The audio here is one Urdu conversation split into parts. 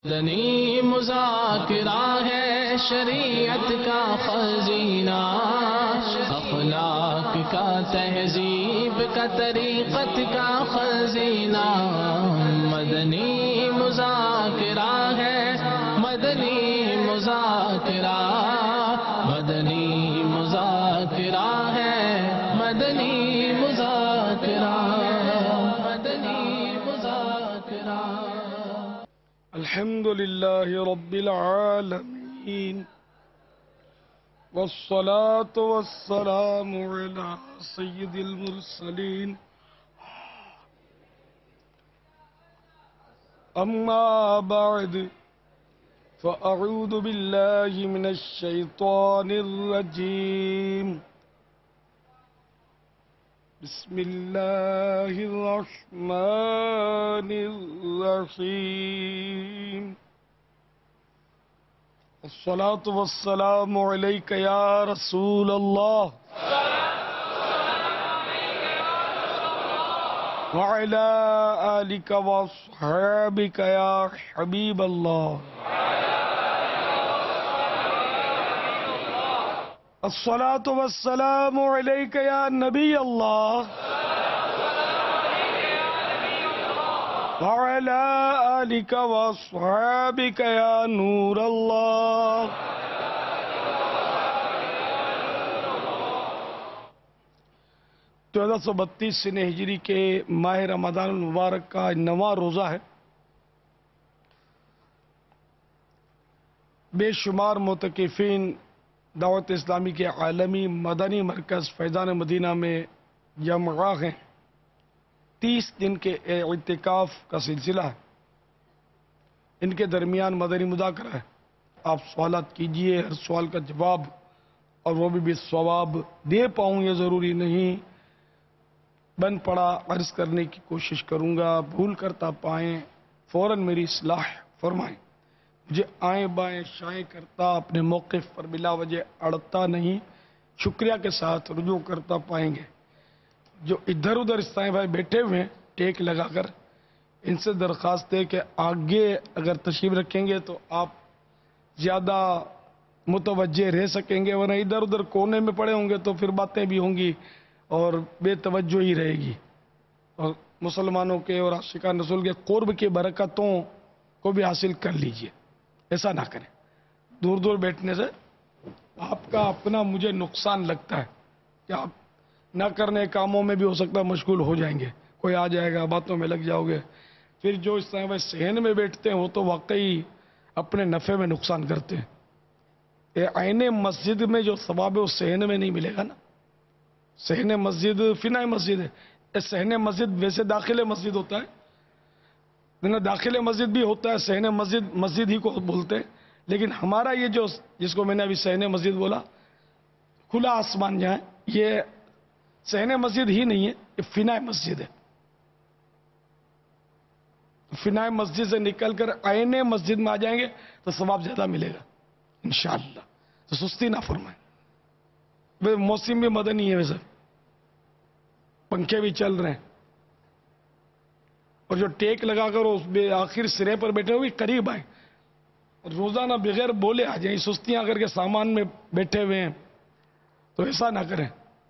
مدنی مذاکرہ ہے شریعت کا خزینہ، اخلاق کا تہذیب کا طریقت کا خزینہ۔ مدنی مذاکرہ ہے، مدنی مذاکرہ، مدنی مذاکرہ ہے، مدنی مذاکرہ، مدنی مذاکرہ۔ الحمد لله رب العالمين والصلاة والسلام على سيد المرسلين أما بعد فأعوذ بالله من الشيطان الرجيم بسم الله الرحمن الرحيم الصلاة والسلام عليك يا رسول الله وعلى آلك وأصحابك يا حبيب الله الصلاة والسلام عليك يا نبي الله وعلى آلك وأصحابك يا نور الله۔ 1432 سن ہجری کے ماہ رمضان المبارک کا 9واں روزہ ہے۔ بے شمار معتکفین دعوت اسلامی کے عالمی مدنی مرکز فیضان مدینہ میں جمع ہیں۔ 30 دن کے اعتکاف کا سلسلہ ہے۔ ان کے درمیان مدنی مذاکرہ ہے۔ آپ سوالات کیجئے، ہر سوال کا جواب اور وہ بھی ثواب دے پاؤں یہ ضروری نہیں، بن پڑا عرض کرنے کی کوشش کروں گا۔ بھول کرتا پائیں فوراً میری اصلاح فرمائیں۔ مجھے آئیں بائیں شائیں کرتا اپنے موقف پر بلا وجہ اڑتا نہیں، شکریہ کے ساتھ رجوع کرتا پائیں گے۔ جو ادھر ادھر اسلام بھائی بیٹھے ہوئے ہیں ٹیک لگا کر، ان سے درخواست ہے کہ آگے اگر تشریف رکھیں گے تو آپ زیادہ متوجہ رہ سکیں گے، ورنہ ادھر ادھر کونے میں پڑے ہوں گے تو پھر باتیں بھی ہوں گی اور بے توجہ ہی رہے گی، اور مسلمانوں کے اور عاشقان رسول کے قرب کی برکتوں کو بھی حاصل کر لیجئے۔ ایسا نہ کریں، دور دور بیٹھنے سے آپ کا اپنا مجھے نقصان لگتا ہے کہ آپ نہ کرنے کاموں میں بھی ہو سکتا ہے مشغول ہو جائیں گے، کوئی آ جائے گا، باتوں میں لگ جاؤ گے، پھر جو اس طرح صحن میں بیٹھتے ہیں وہ تو واقعی اپنے نفع میں نقصان کرتے ہیں۔ یہ عین مسجد میں جو ثواب ہے وہ صحن میں نہیں ملے گا نا۔ صحن مسجد فنائے مسجد ہے، صحن مسجد ویسے داخل مسجد ہوتا ہے، داخل مسجد بھی ہوتا ہے، صحن مسجد مسجد ہی کو بولتے ہیں، لیکن ہمارا یہ جو جس کو میں نے ابھی صحن مسجد بولا، کھلا آسمان جہاں ہے، یہ صحن مسجد ہی نہیں ہے، یہ فنائے مسجد ہے۔ فنائے مسجد سے نکل کر عین مسجد میں آ جائیں گے تو ثواب زیادہ ملے گا انشاءاللہ، تو سستی نہ فرمائیں۔ موسم بھی مدنی ہے، ویسے پنکھے بھی چل رہے ہیں، اور جو ٹیک لگا کر اس آخر سرے پر بیٹھے ہوئے قریب آئیں، اور روزانہ بغیر بولے آ جائیں، سستیاں کر کے سامان میں بیٹھے ہوئے ہیں تو ایسا نہ کریں،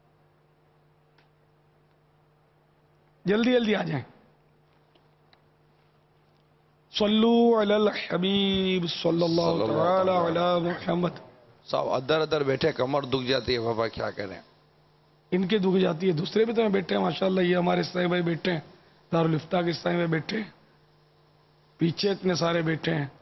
جلدی جلدی آ جائیں۔ صلو علی الحبیب صلی اللہ تعالی علی محمد۔ صاحب ادھر ادھر بیٹھے کمر دکھ جاتی ہے بابا، کیا کریں؟ ان کے دکھ جاتی ہے، دوسرے بھی تو بیٹھے ہیں ماشاءاللہ، یہ ہمارے اسلامی بھائی بیٹھے ہیں، دارالفتاح کے اسلامی بھائی بیٹھے ہیں، پیچھے اتنے سارے بیٹھے ہیں۔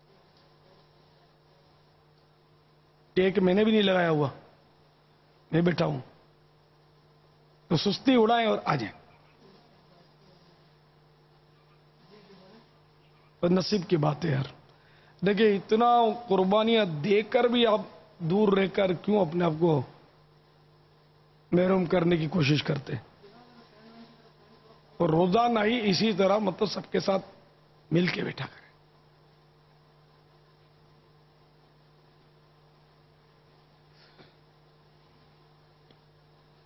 ٹیک میں نے بھی نہیں لگایا ہوا، میں بیٹھا ہوں، تو سستی اڑائیں اور آ جائیں۔ نصیب کی بات ہے یار، دیکھیں اتنا قربانیاں دے کر بھی آپ دور رہ کر کیوں اپنے آپ کو محروم کرنے کی کوشش کرتے ہیں؟ اور روزانہ ہی اسی طرح مطلب سب کے ساتھ مل کے بیٹھا کریں۔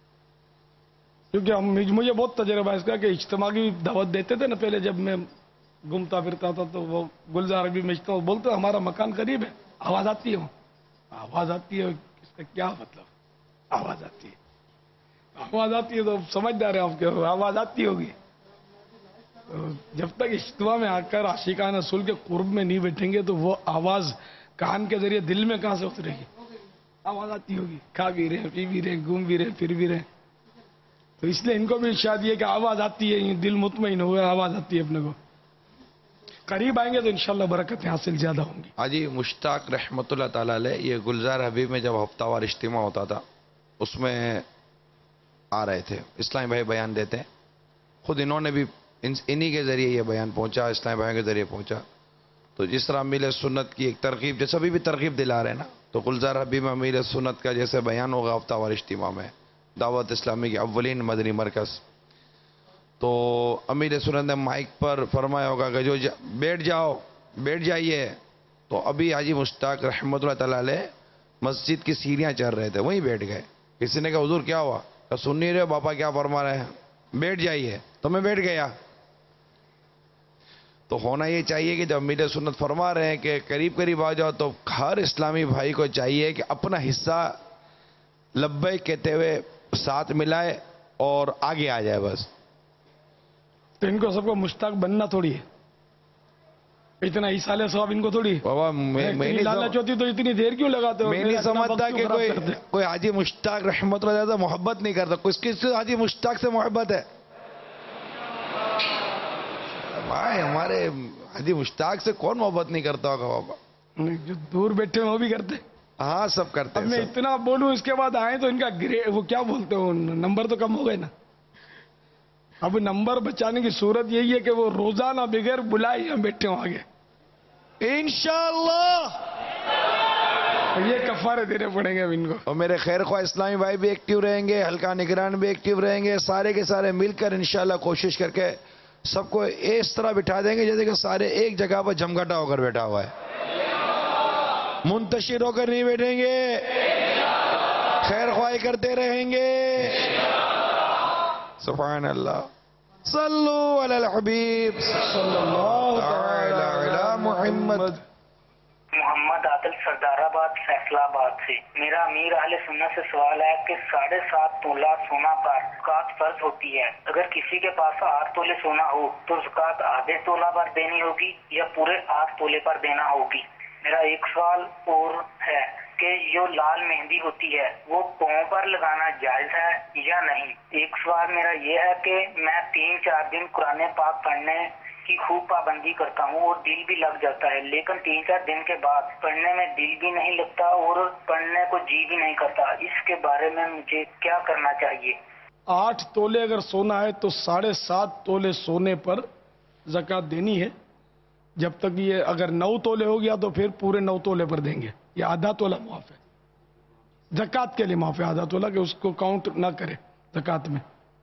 کیونکہ مجھے بہت تجربہ ہے اس کا کہ اجتماع کی دعوت دیتے تھے نا پہلے، جب میں घूमता फिरता था तो वो गुलजार अभी में तो बोलते हमारा मकान करीब है, आवाज आती है, आवाज आती है, इसका क्या मतलब, आवाज आती है, आवाज आती है तो समझदार है आपके, आवाज आती होगी। तो जब तक इज्तिमा में आकर आशिकान रसूल के कुर्ब में नहीं बैठेंगे तो वो आवाज कान के जरिए दिल में कहां से उतरेगी। आवाज आती होगी, खा भी रहे, पी भी रहे, घूम भी रहे, फिर भी रहे। तो इसलिए इनको भी इरशाद ये कि आवाज आती है, दिल मुतमईन हो गया, आवाज आती है अपने को। करीब आएंगे तो इंशाल्लाह बरकतें हासिल ज्यादा होंगी। हाजी मुश्ताक रहमतुल्लाह ताला अलैह, ये गुलजार हबीब में जब हफ्तावार इज्तिमा होता था उसमें आ रहे थे, इस्लामी भाई बयान देते हैं, खुद इन्होंने भी इन्हीं के जरिए ये बयान पहुंचा, इस्लामी भाई के जरिए पहुंचा। तो जिस तरह अमीर सुन्नत की एक तरकीब, जैसे अभी भी तरकीब दिला रहे हैं ना, तो गुलजार हबीब में अमीर सुन्नत का जैसे बयान होगा हफ्तावार इज्तिमा में दावत इस्लामी के अव्वलीन मदनी मरकज, तो अमीर सुन्नत ने माइक पर फरमाया होगा कि जो बैठ जाओ, बैठ जाइए। तो अभी हाजी मुश्ताक रहमतुल्लाह ताला अलैह मस्जिद की सीढ़ियां चढ़ रहे थे, वहीं बैठ गए। किसी ने कहा हुजूर क्या हुआ, तो सुन नहीं रहे बापा क्या फरमा रहे हैं, बैठ जाइए। तो मैं बैठ गया। तो होना ये चाहिए कि जब अमीर सुन्नत फरमा रहे हैं कि करीब करीब आ जाओ, तो हर इस्लामी भाई को चाहिए कि अपना हिस्सा लब्बैक कहते हुए साथ मिलाए और आगे आ जाए बस। तो इनको सबको मुश्ताक बनना थोड़ी है, इतना इसाले सवाब इनको थोड़ी। बाबा मैं लालच होती तो इतनी देर क्यों लगाते हो? मैं नहीं समझता कि कोई हाजी मुश्ताक रहमतुल्लाह अलैह मोहब्बत नहीं करता। किससे हाजी मुश्ताक से मोहब्बत है? भाई हमारे हाजी मुश्ताक से कौन मोहब्बत नहीं करता होगा बाबा? जो दूर बैठे हैं वो भी करते। हाँ सब करते अब हैं। मैं इतना बोलूं इसके बाद आए तो इनका वो क्या बोलते हो, नंबर तो कम हो गए ना। अब नंबर बचाने की सूरत यही है कि वो रोजाना बगैर बुलाए हम बैठे हो आगे, इंशाअल्लाह। ये कफारे देने पड़ेंगे अब इनको। और मेरे खैर ख्वाह इस्लामी भाई भी एक्टिव रहेंगे, हल्का निगरान भी एक्टिव रहेंगे, सारे के सारे मिलकर इंशाअल्लाह कोशिश करके सबको इस तरह बिठा देंगे जैसे कि सारे एक जगह पर जमघटा होकर बैठा हुआ है, मुंतशिर होकर नहीं बैठेंगे, खैर ख्वाही करते रहेंगे। सुभान अल्लाह, सल्लु अलल हबीब सल्लल्लाहु अलैहि मुहम्मद। मोहम्मद आदिल सरदाराबाद फैसलाबाद से। मेरा अमीर अहले सुन्नत से सवाल है कि 7.5 तोला सोना पर ज़कात फर्ज होती है। अगर किसी के पास 8 तोले सोना हो तो ज़कात आधे तोला पर देनी होगी या पूरे 8 तोले पर देना होगी? मेरा एक सवाल और है कि जो लाल मेहंदी होती है वो पाँव पर लगाना जायज है या नहीं? एक सवाल मेरा ये है कि मैं 3-4 दिन कुरान पाक पढ़ने की खूब पाबंदी करता हूँ और दिल भी लग जाता है, लेकिन 3-4 दिन के बाद पढ़ने में दिल भी नहीं लगता और पढ़ने को जी भी नहीं करता। इसके बारे में मुझे क्या करना चाहिए? 8 तोले अगर सोना है तो 7.5 तोले सोने पर ज़कात देनी है। जब तक ये अगर 9 तोले हो गया तो फिर पूरे 9 तोले पर देंगे। ये आधा तोला माफ है, ज़कात के लिए माफ है आधा तोला, कि उसको काउंट ना करे ज़कात में।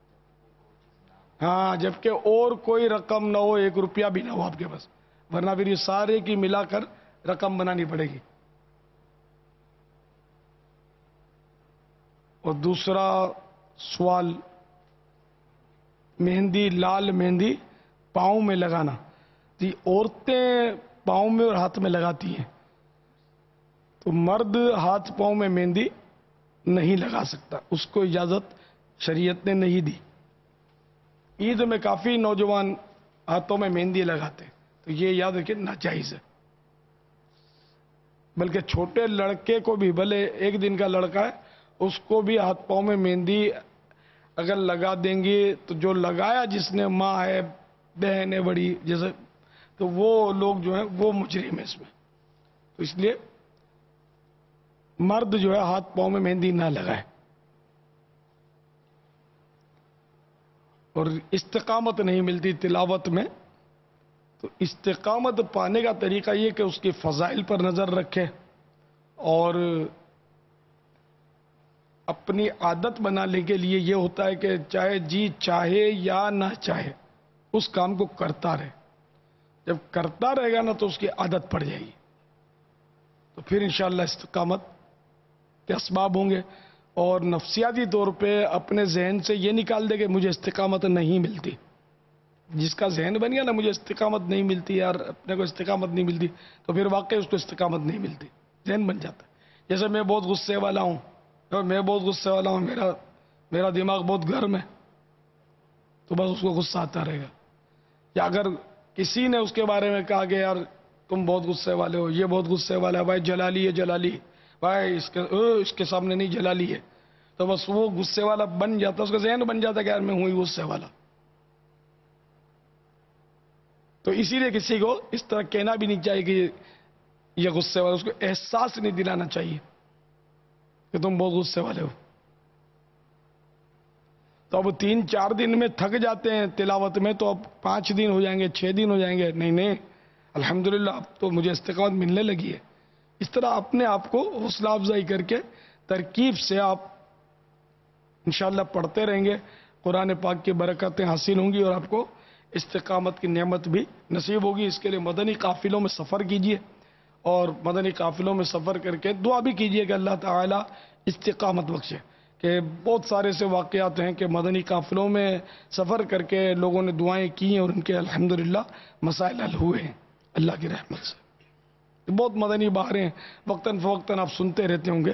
हाँ, जबकि और कोई रकम ना हो, 1 रुपया भी ना हो आपके पास, वरना फिर ये सारे की मिलाकर रकम बनानी पड़ेगी। और दूसरा सवाल, मेहंदी, लाल मेहंदी पाँव में लगाना, तो औरतें पाँव में और हाथ में लगाती हैं, तो मर्द हाथ पाँव में मेहंदी नहीं लगा सकता, उसको इजाजत शरीयत ने नहीं दी। ईद में काफी नौजवान हाथों में मेहंदी लगाते, तो ये याद रखिए नाजायज है। बल्कि छोटे लड़के को भी, भले 1 दिन का लड़का है, उसको भी हाथ पाँव में मेहंदी अगर लगा देंगे तो जो लगाया जिसने, माँ है, बहन है बड़ी जैसे, तो वो लोग जो है वो मुजरिम है इसमें। तो इसलिए मर्द जो है हाथ पाँव में मेहंदी ना लगाए। और इस्तिकामत नहीं मिलती तिलावत में, तो इस्तिकामत पाने का तरीका ये कि उसकी फजाइल पर नजर रखे और अपनी आदत बनाने के लिए ये होता है कि चाहे जी चाहे या ना चाहे उस काम को करता रहे। जब करता रहेगा ना तो उसकी आदत पड़ जाएगी, तो फिर इंशाअल्लाह इस्तिकामत के असबाब होंगे। और नफ्सियाती तौर पे अपने जहन से ये निकाल दे कि मुझे इस्तिकामत नहीं मिलती, جس کا ذہن بن گیا نا مجھے استقامت نہیں ملتی یار، اپنے کو استقامت نہیں ملتی، تو پھر واقعی اس کو استقامت نہیں ملتی، ذہن بن جاتا ہے۔ جیسے میں بہت غصے والا ہوں، میں بہت غصے والا ہوں، میرا دماغ بہت گرم ہے، تو بس اس کو غصہ آتا رہے گا۔ یا اگر کسی نے اس کے بارے میں کہا کہ یار تم بہت غصے والے ہو، یہ بہت غصے والا ہے، بھائی جلالی ہے، جلالی بھائی اس کے سامنے نہیں جلالی ہے، تو بس وہ غصے والا بن جاتا، اس کا ذہن بن جاتا کہ یار میں ہوں ہی غصے والا۔ تو اسی لیے کسی کو اس طرح کہنا بھی نہیں چاہیے کہ یہ غصے والا، اس کو احساس نہیں دلانا چاہیے کہ تم بہت غصے والے ہو۔ تو اب 3-4 دن میں تھک جاتے ہیں تلاوت میں، تو اب 5 دن ہو جائیں گے، 6 دن ہو جائیں گے، نہیں الحمدللہ اب تو مجھے استقامت ملنے لگی ہے۔ اس طرح اپنے آپ کو حوصلہ افزائی کر کے ترکیب سے آپ انشاءاللہ پڑھتے رہیں گے، قرآن پاک کی برکتیں حاصل ہوں گی اور آپ کو استقامت کی نعمت بھی نصیب ہوگی۔ اس کے لیے مدنی قافلوں میں سفر کیجئے، اور مدنی قافلوں میں سفر کر کے دعا بھی کیجئے کہ اللہ تعالی استقامت بخشے، کہ بہت سارے سے واقعات ہیں کہ مدنی قافلوں میں سفر کر کے لوگوں نے دعائیں کی ہیں اور ان کے الحمدللہ مسائل حل ہوئے ہیں اللہ کی رحمت سے۔ بہت مدنی بہاریں وقتاً فوقتاً آپ سنتے رہتے ہوں گے۔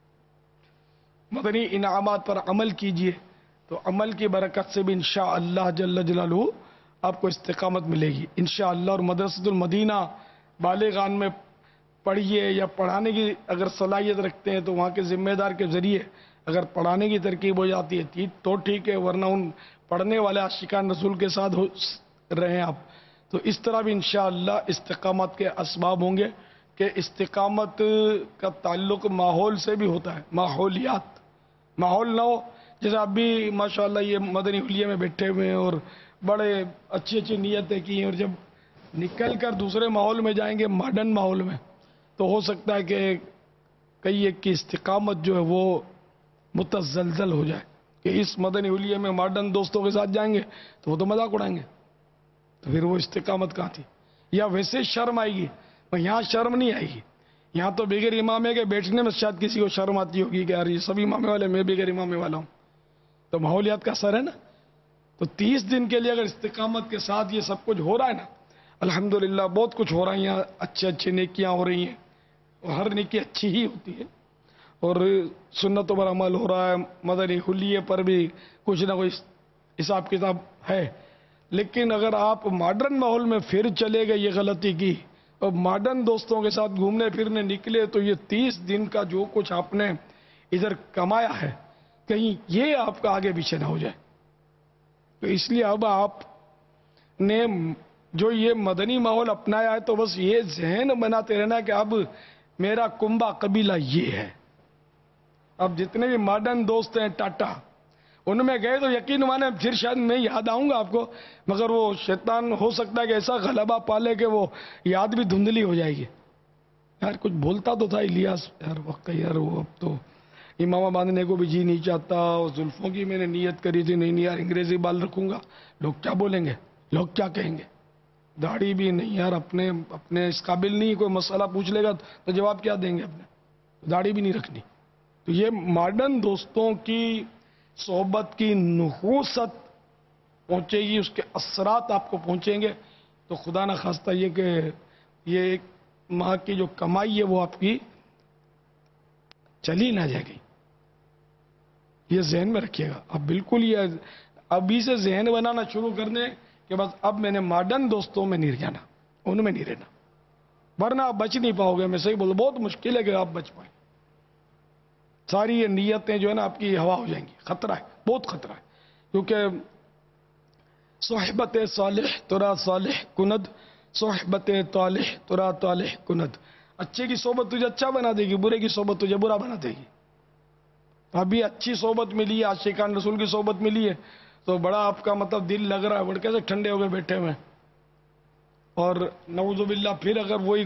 مدنی انعامات پر عمل کیجئے، تو عمل کی برکت سے بھی انشاءاللہ جل جلالہ آپ کو استقامت ملے گی انشاءاللہ۔ اور مدرسۃ المدینہ بالغان میں پڑھیے، یا پڑھانے کی اگر صلاحیت رکھتے ہیں تو وہاں کے ذمہ دار کے ذریعے اگر پڑھانے کی ترکیب ہو جاتی ہے تو ٹھیک ہے، ورنہ ان پڑھنے والے عاشقان رسول کے ساتھ رہیں آپ، تو اس طرح بھی انشاءاللہ استقامت کے اسباب ہوں گے۔ کہ استقامت کا تعلق ماحول سے بھی ہوتا ہے، ماحولیات، ماحول نہ ہو جیسے اب بھی ماشاءاللہ یہ مدنی حلیے میں بیٹھے ہوئے ہیں اور بڑے اچھی نیتیں کی ہیں، اور جب نکل کر دوسرے ماحول میں جائیں گے، ماڈرن ماحول میں، تو ہو سکتا ہے کہ کئی ایک کی استقامت جو ہے وہ متزلزل ہو جائے، کہ اس مدنی حلیے میں ماڈرن دوستوں کے ساتھ جائیں گے تو وہ تو مذاق اڑائیں گے، تو پھر وہ استقامت کہاں تھی؟ یا ویسے شرم آئے گی، یہاں شرم نہیں آئے گی، یہاں تو بغیر امامے کے بیٹھنے میں شاید کسی کو شرم آتی ہوگی کہ یار یہ سب امامے والے، میں بغیر امامے والا ہوں، تو ماحولیات کا اثر ہے نا۔ تو 30 دن کے لیے اگر استقامت کے ساتھ یہ سب کچھ ہو رہا ہے نا، الحمدللہ بہت کچھ ہو رہا ہے، یہاں اچھے نیکیاں ہو رہی ہیں، اور ہر نیکی اچھی ہی ہوتی ہے، اور سنتوں پر عمل ہو رہا ہے، مدنی حلیے پر بھی کچھ نہ کچھ حساب کتاب ہے۔ لیکن اگر آپ ماڈرن ماحول میں پھر چلے گئے، یہ غلطی کی اور ماڈرن دوستوں کے ساتھ گھومنے پھرنے نکلے، تو یہ 30 دن کا جو کچھ آپ نے ادھر کمایا ہے کہیں یہ آپ کا آگے پیچھے نہ ہو جائے۔ تو اس لیے اب آپ نے جو یہ مدنی ماحول اپنایا ہے تو بس یہ ذہن بناتے رہنا کہ اب میرا کنبہ قبیلہ یہ ہے۔ اب جتنے بھی ماڈرن دوست ہیں ٹاٹا، ان میں گئے تو یقین مانے پھر شاید میں یاد آؤں گا آپ کو، مگر وہ شیطان ہو سکتا ہے کہ ایسا غلبہ پالے کہ وہ یاد بھی دھندلی ہو جائے گی۔ یار کچھ بولتا تو تھا الیاس، یار وقت یار وہ اب تو امامہ باندھنے کو بھی جی نہیں چاہتا، اور زلفوں کی میں نے نیت کری تھی، نہیں یار انگریزی بال رکھوں گا، لوگ کیا بولیں گے، لوگ کیا کہیں گے، داڑھی بھی نہیں یار، اپنے اس قابل نہیں، کوئی مسئلہ پوچھ لے گا تو جواب کیا دیں گے، اپنے داڑھی بھی نہیں رکھنی۔ تو یہ ماڈرن دوستوں کی صحبت کی نحوست پہنچے گی، اس کے اثرات آپ کو پہنچیں گے، تو خدا نہ خواستہ یہ کہ یہ ایک ماہ کی جو کمائی ہے وہ آپ کی چلی نہ جائے گی، یہ ذہن میں رکھیے گا۔ اب بالکل یہ ابھی سے ذہن بنانا شروع کر دیں کہ بس اب میں نے ماڈرن دوستوں میں نہیں جانا، ان میں نہیں رہنا، ورنہ آپ بچ نہیں پاؤ گے۔ میں صحیح بولوں، بہت مشکل ہے کہ آپ بچ پائیں، ساری یہ نیتیں جو ہے نا آپ کی ہوا ہو جائیں گی، خطرہ ہے، بہت خطرہ ہے، کیونکہ صحبت صالح ترا صالح کند، صحبت طالح ترا طالح کند۔ اچھے کی صحبت تجھے اچھا بنا دے گی، برے کی صحبت تجھے برا بنا دے گی۔ ابھی اچھی صحبت ملی ہے، عاشقان رسول کی صحبت ملی ہے، تو بڑا آپ کا مطلب دل لگ رہا ہے، بڑے کیسے ٹھنڈے ہو گئے بیٹھے ہوئے، اور نعوذ باللہ پھر اگر وہی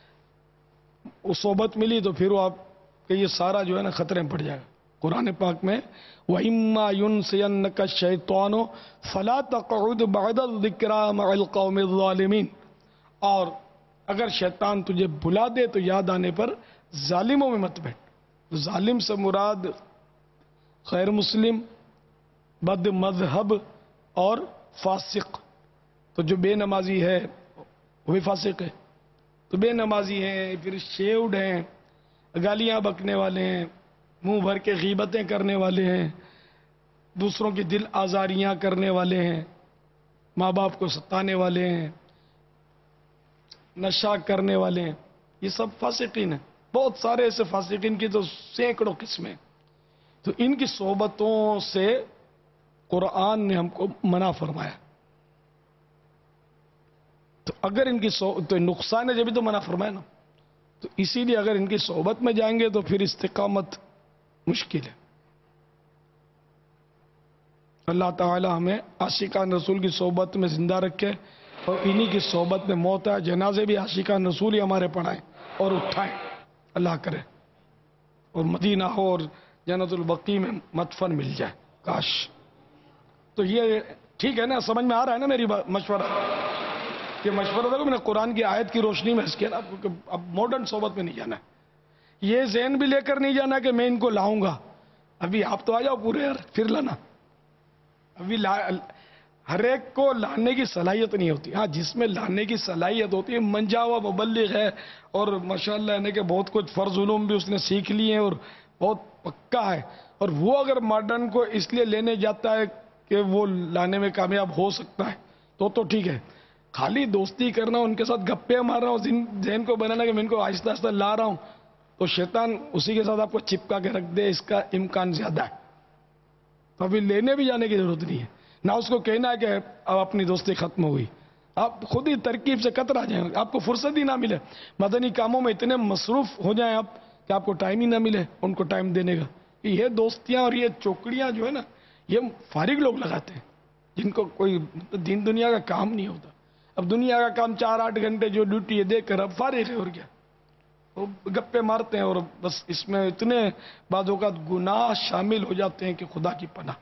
صحبت ملی تو پھر وہ آپ کہ یہ سارا جو ہے نا خطرے میں پڑ جائے گا۔ قرآن پاک میں وَإِمَّا يُنْسِيَنَّكَ الشَّيْطَانُ فَلَا تَقْعُدْ بَعْدَ الذِّكْرَىٰ مَعَ الْقَوْمِ الظَّالِمِينَ، اور اگر شیطان تجھے بلا دے تو یاد آنے پر ظالموں میں مت بیٹھ۔ ظالم سے مراد غیر مسلم، بد مذہب اور فاسق، تو جو بے نمازی ہے وہ بھی فاسق ہے. تو بے نمازی ہیں، پھر شیوڈ ہیں، گالیاں بکنے والے ہیں، منہ بھر کے غیبتیں کرنے والے ہیں، دوسروں کی دل آزاریاں کرنے والے ہیں، ماں باپ کو ستانے والے ہیں، نشہ کرنے والے ہیں، یہ سب فاسقین ہیں. بہت سارے ایسے فاسقین کی تو سینکڑوں قسمیں. تو ان کی صحبتوں سے قرآن نے ہم کو منع فرمایا. تو اگر ان کی تو نقصان ہے جبھی تو منع فرمایا نا. تو اسی لیے اگر ان کی صحبت میں جائیں گے تو پھر استقامت مشکل ہے. اللہ تعالی ہمیں عاشقان رسول کی صحبت میں زندہ رکھے اور انہی کی صحبت میں موت ہے. جنازے بھی عاشقان رسول ہی ہمارے پڑھائیں اور اٹھائیں، اللہ کرے، اور مدینہ ہو اور جنت البقیع میں مدفن مل جائے کاش. تو یہ ٹھیک ہے نا، سمجھ میں آ رہا ہے نا میری مشورہ؟ یہ مشورہ دیکھو میں نے قرآن کی آیت کی روشنی میں اس کیا نا، اب ماڈرن صحبت میں نہیں جانا ہے. یہ ذہن بھی لے کر نہیں جانا کہ میں ان کو لاؤں گا. ابھی آپ تو آ جاؤ پورے یار، پھر لانا. ابھی ہر ایک کو لانے کی صلاحیت نہیں ہوتی. ہاں جس میں لانے کی صلاحیت ہوتی ہے، منجا ہوا مبلغ ہے اور ماشاءاللہ ہے کہ بہت کچھ فرض علوم بھی اس نے سیکھ لیے ہیں اور بہت پکا ہے، اور وہ اگر ماڈرن کو اس لیے لینے جاتا ہے کہ وہ لانے میں کامیاب ہو سکتا ہے تو ٹھیک ہے. خالی دوستی کرنا، ان کے ساتھ گپے مارنا اور ذہن کو بنانا کہ میں ان کو آہستہ آہستہ لا رہا ہوں، تو شیطان اسی کے ساتھ آپ کو چپکا کے رکھ دے، اس کا امکان زیادہ ہے. تو ابھی لینے بھی جانے کی ضرورت نہیں ہے. نہ اس کو کہنا ہے کہ اب اپنی دوستی ختم ہو گئی. آپ خود ہی ترکیب سے کترا جائیں، آپ کو فرصت ہی نہ ملے، مدنی کاموں میں اتنے مصروف ہو جائیں آپ کہ آپ کو ٹائم ہی نہ ملے ان کو ٹائم دینے کا. یہ دوستیاں اور یہ چوکڑیاں جو ہے نا، یہ فارغ لوگ لگاتے ہیں جن کو کوئی دین دنیا کا کام نہیں ہوتا. اب دنیا کا کام 4-8 گھنٹے جو ڈیوٹی ہے دے کر اب فارغ ہے، اور کیا وہ گپے مارتے ہیں. اور بس اس میں اتنے بعض اوقات گناہ شامل ہو جاتے ہیں کہ خدا کی پناہ.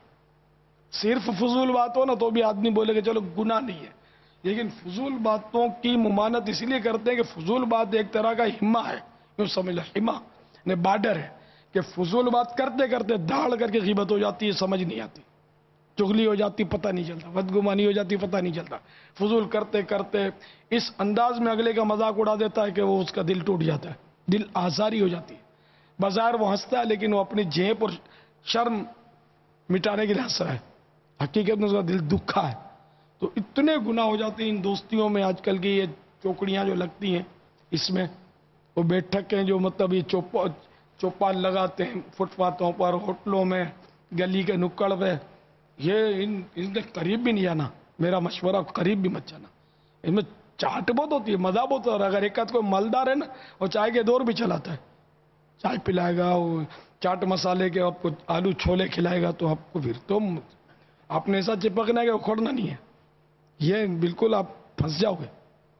صرف فضول بات ہو نا تو بھی آدمی بولے کہ چلو گناہ نہیں ہے، لیکن فضول باتوں کی ممانت اس لیے کرتے ہیں کہ فضول بات ایک طرح کا ہما ہے. یوں سمجھ لو، ہما نے بارڈر ہے کہ فضول بات کرتے کرتے دھاڑ کر کے غیبت ہو جاتی ہے، سمجھ نہیں آتی، چغلی ہو جاتی پتہ نہیں چلتا، بدگمانی ہو جاتی پتہ نہیں چلتا. فضول کرتے کرتے اس انداز میں اگلے کا مذاق اڑا دیتا ہے کہ وہ اس کا دل ٹوٹ جاتا ہے، دل آزاری ہو جاتی ہے. بظاہر وہ ہنستا ہے لیکن وہ اپنی جھیپ اور شرم مٹانے کے لیے ہنس رہا ہے، حقیقت میں اس کا دل دکھا ہے. تو اتنے گناہ ہو جاتے ہیں ان دوستیوں میں. آج کل کی یہ چوکڑیاں جو لگتی ہیں، اس میں وہ بیٹھک ہیں جو مطلب یہ چوپال لگاتے ہیں فٹ پاتھوں پر، ہوٹلوں میں، گلی کے نکڑ پہ. یہ ان کے قریب بھی نہیں جانا، میرا مشورہ قریب بھی مت جانا. ان میں چاٹ بہت ہوتی ہے، مزہ بہت ہوتا ہے. اگر ایک آدھ کوئی مالدار ہے نا، وہ چائے کے دور بھی چلاتا ہے، چائے پلائے گا، وہ چاٹ مسالے کے آپ کو آلو چھولے کھلائے گا، تو آپ کو پھر تو آپ نے ایسا چپکنا ہے کہ وہ کھوڑنا نہیں ہے. یہ بالکل آپ پھنس جاؤ گے.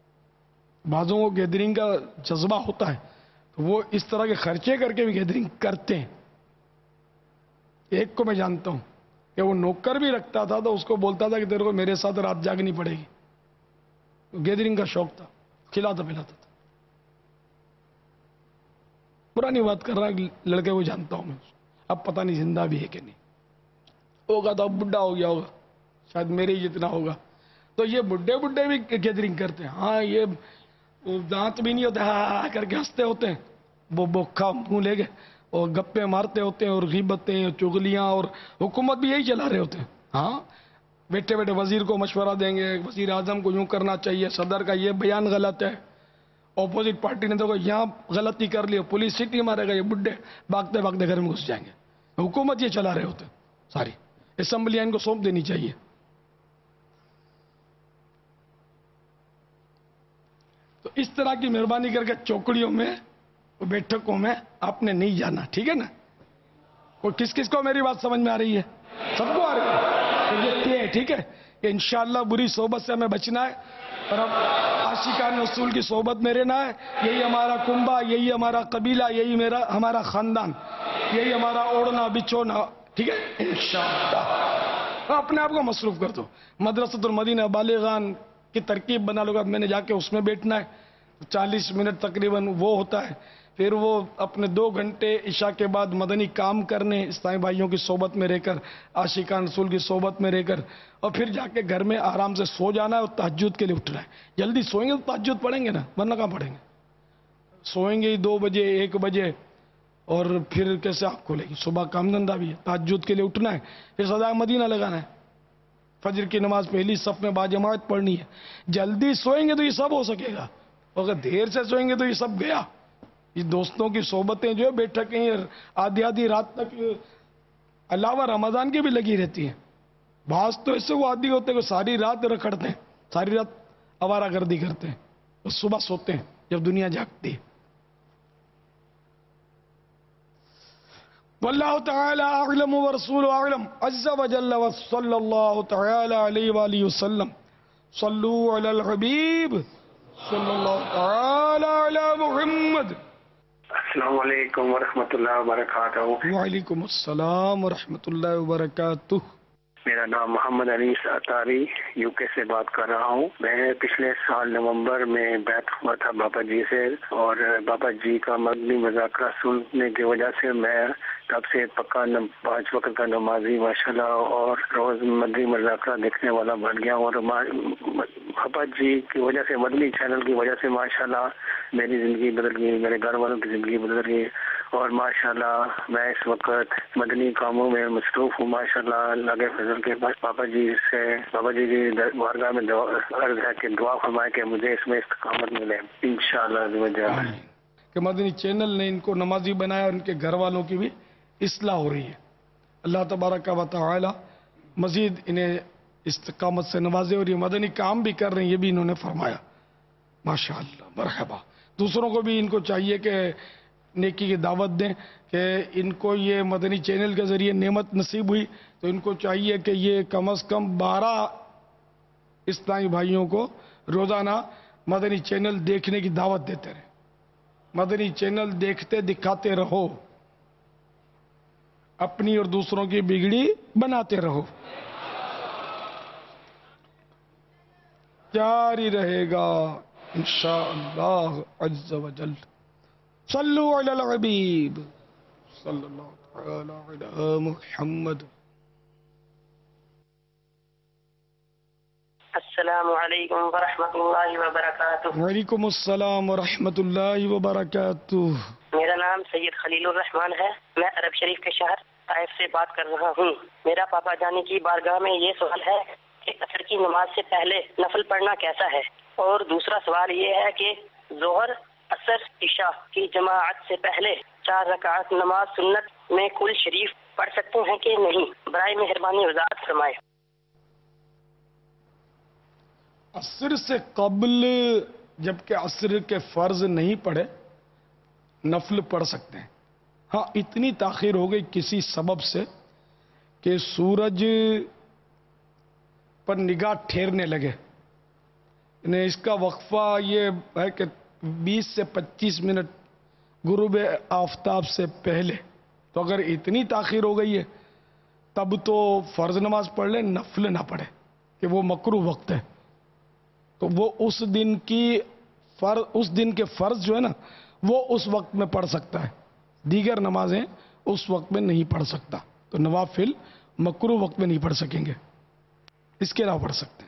بعضوں کو گیدرنگ کا جذبہ ہوتا ہے تو وہ اس طرح کے خرچے کر کے بھی گیدرنگ کرتے ہیں. ایک کو میں جانتا ہوں کہ وہ نوکر بھی رکھتا تھا تو اس کو بولتا تھا کہ تیرے کو میرے ساتھ رات جاگنی پڑے گی. گیدرنگ کا شوق تھا، کھلاتا پلاتا تھا. پرانی بات کر رہا لڑکے کو جانتا ہوں میں، اب پتہ نہیں زندہ بھی ہے کہ نہیں. ہوگا تو اب بڈھا ہو گیا ہوگا، شاید میرے ہی جتنا ہوگا. تو یہ بڈھے بھی گیدرنگ کرتے ہیں. ہاں یہ دانت بھی نہیں ہوتے، ہاں کر کے ہنستے ہوتے ہیں، وہ بوکھا منہ لے گئے اور گپے مارتے ہوتے ہیں اور غیبتیں چغلیاں، اور حکومت بھی یہی چلا رہے ہوتے ہیں. ہاں بیٹھے بیٹھے وزیر کو مشورہ دیں گے، وزیر اعظم کو یوں کرنا چاہیے، صدر کا یہ بیان غلط ہے، اپوزٹ پارٹی نے دیکھو یہاں غلطی کر لی، پولیس سیٹی مارے گا، یہ بڈھے بھاگتے بھاگتے گھر میں گھس جائیں گے. حکومت یہ چلا رہے ہوتے ہیں ساری. اسمبلی ان کو سونپ دینی چاہیے. تو اس طرح کی مہربانی کر کے چوکڑیوں میں، بیٹھکوں میں آپ نے نہیں جانا، ٹھیک ہے نا؟ کوئی کس کو میری بات سمجھ میں آ رہی ہے؟ سب کو آ رہی ہے؟ ٹھیک ہے کہ انشاءاللہ بری صحبت سے ہمیں بچنا ہے اور اب عاشقان رسول کی صحبت میں رہنا ہے. یہی ہمارا کنبہ، یہی ہمارا قبیلہ، یہی ہمارا خاندان، یہی ہمارا اوڑھنا بچھونا، ٹھیک ہے انشاءاللہ. اپنے آپ کو مصروف کر دو. مدرسۃ المدینہ بالغان کی ترکیب بنا لو گا، میں نے جا کے اس میں بیٹھنا ہے. 40 منٹ تقریباً وہ ہوتا ہے. پھر وہ اپنے 2 گھنٹے عشاء کے بعد مدنی کام کرنے، اسلامی بھائیوں کی صحبت میں رہ کر، عاشقان رسول کی صحبت میں رہ کر، اور پھر جا کے گھر میں آرام سے سو جانا ہے اور تہجد کے لیے اٹھنا ہے. جلدی سوئیں گے تو تہجد پڑھیں گے نا، ورنہ کہاں پڑھیں گے؟ سوئیں گے 2 بجے 1 بجے اور پھر کیسے آنکھ کھولے گی؟ صبح کام دھندا بھی ہے، تہجد کے لیے اٹھنا ہے، پھر سزائے مدینہ لگانا ہے، فجر کی نماز پہلی صف میں باجماعت پڑھنی ہے. جلدی سوئیں گے تو یہ سب ہو سکے گا، اگر دیر سے سوئیں گے تو یہ سب گیا. یہ دوستوں کی صحبتیں جو ہے بیٹھکیں آدھی رات تک علاوہ رمضان کی بھی لگی رہتی ہیں. بعض تو اس سے وہ عادی ہوتے ہیں کہ ساری رات رکھڑتے ہیں، ساری رات آوارہ گردی کرتے ہیں اور صبح سوتے ہیں جب دنیا جاگتی ہے. واللہ تعالی اعلم ورسول اعلم عز وجل وصلی اللہ تعالی علیہ وآلہ وسلم. صلو علی الحبیب صلی اللہ تعالی علی محمد. السلام علیکم ورحمۃ اللہ وبرکاتہ. وعلیکم السلام ورحمۃ اللہ وبرکاتہ. میرا نام محمد علی اتاری یو کے سے بات کر رہا ہوں. میں پچھلے سال نومبر میں بیعت ہوا تھا بابا جی سے، اور بابا جی کا مدنی مذاکرہ سننے کی وجہ سے میں تب سے پکا 5 وقت کا نمازی ماشاءاللہ اور روز مدنی مذاکرہ دیکھنے والا بن گیا. اور بابا جی کی وجہ سے، مدنی چینل کی وجہ سے ماشاءاللہ میری زندگی بدل گئی، میرے گھر والوں کی زندگی بدل گئی، اور ماشاءاللہ میں اس وقت مدنی کاموں میں مصروف ہوں. ماشاءاللہ اللہ کے فضل کے بعد بابا جی کی بارگاہ میں عرض ہے کہ دعا فرمائے کہ مجھے اس میں استقامت ملے انشاءاللہ. کہ مدنی چینل نے ان کو نمازی بنایا اور ان کے گھر والوں کی بھی اصلاح ہو رہی ہے. اللہ تبارک و تعالی مزید انہیں استقامت سے نوازے، اور یہ مدنی کام بھی کر رہے ہیں، یہ بھی انہوں نے فرمایا. ماشاءاللہ مرحبا. دوسروں کو بھی ان کو چاہیے کہ نیکی کی دعوت دیں کہ ان کو یہ مدنی چینل کے ذریعے نعمت نصیب ہوئی، تو ان کو چاہیے کہ یہ کم از کم 12 اسلامی بھائیوں کو روزانہ مدنی چینل دیکھنے کی دعوت دیتے رہیں. مدنی چینل دیکھتے دکھاتے رہو، اپنی اور دوسروں کی بگڑی بناتے رہو. جاری رہے گا انشاءاللہ عز و جل. صلو علی الحبیب صلی اللہ تعالی علی محمد. السلام علیکم ورحمۃ اللہ وبرکاتہ. وعلیکم السلام ورحمۃ اللہ وبرکاتہ. میرا نام سید خلیل الرحمان ہے. میں عرب شریف کے شہر طائف سے بات کر رہا ہوں. میرا پاپا جانی کی بارگاہ میں یہ سوال ہے کہ عصر کی نماز سے پہلے نفل پڑھنا کیسا ہے؟ اور دوسرا سوال یہ ہے کہ ظہر، عصر، عشاء کی جماعت سے پہلے 4 رکعت نماز سنت میں کل شریف پڑھ سکتے ہیں کہ نہیں؟ برائے مہربانی وضاحت فرمائیں. عصر سے قبل جبکہ عصر کے فرض نہیں پڑھے نفل پڑھ سکتے ہیں. ہاں اتنی تاخیر ہو گئی کسی سبب سے کہ سورج پر نگاہ ٹھہرنے لگے، یعنی اس کا وقفہ یہ ہے کہ 20 سے 25 منٹ غروب آفتاب سے پہلے. تو اگر اتنی تاخیر ہو گئی ہے تب تو فرض نماز پڑھ لیں، نفل نہ پڑھے کہ وہ مکروہ وقت ہے. تو وہ اس دن کے فرض جو ہے نا وہ اس وقت میں پڑھ سکتا ہے، دیگر نمازیں اس وقت میں نہیں پڑھ سکتا. تو نوافل مکروہ وقت میں نہیں پڑھ سکیں گے، اس کے علاوہ پڑھ سکتے ہیں.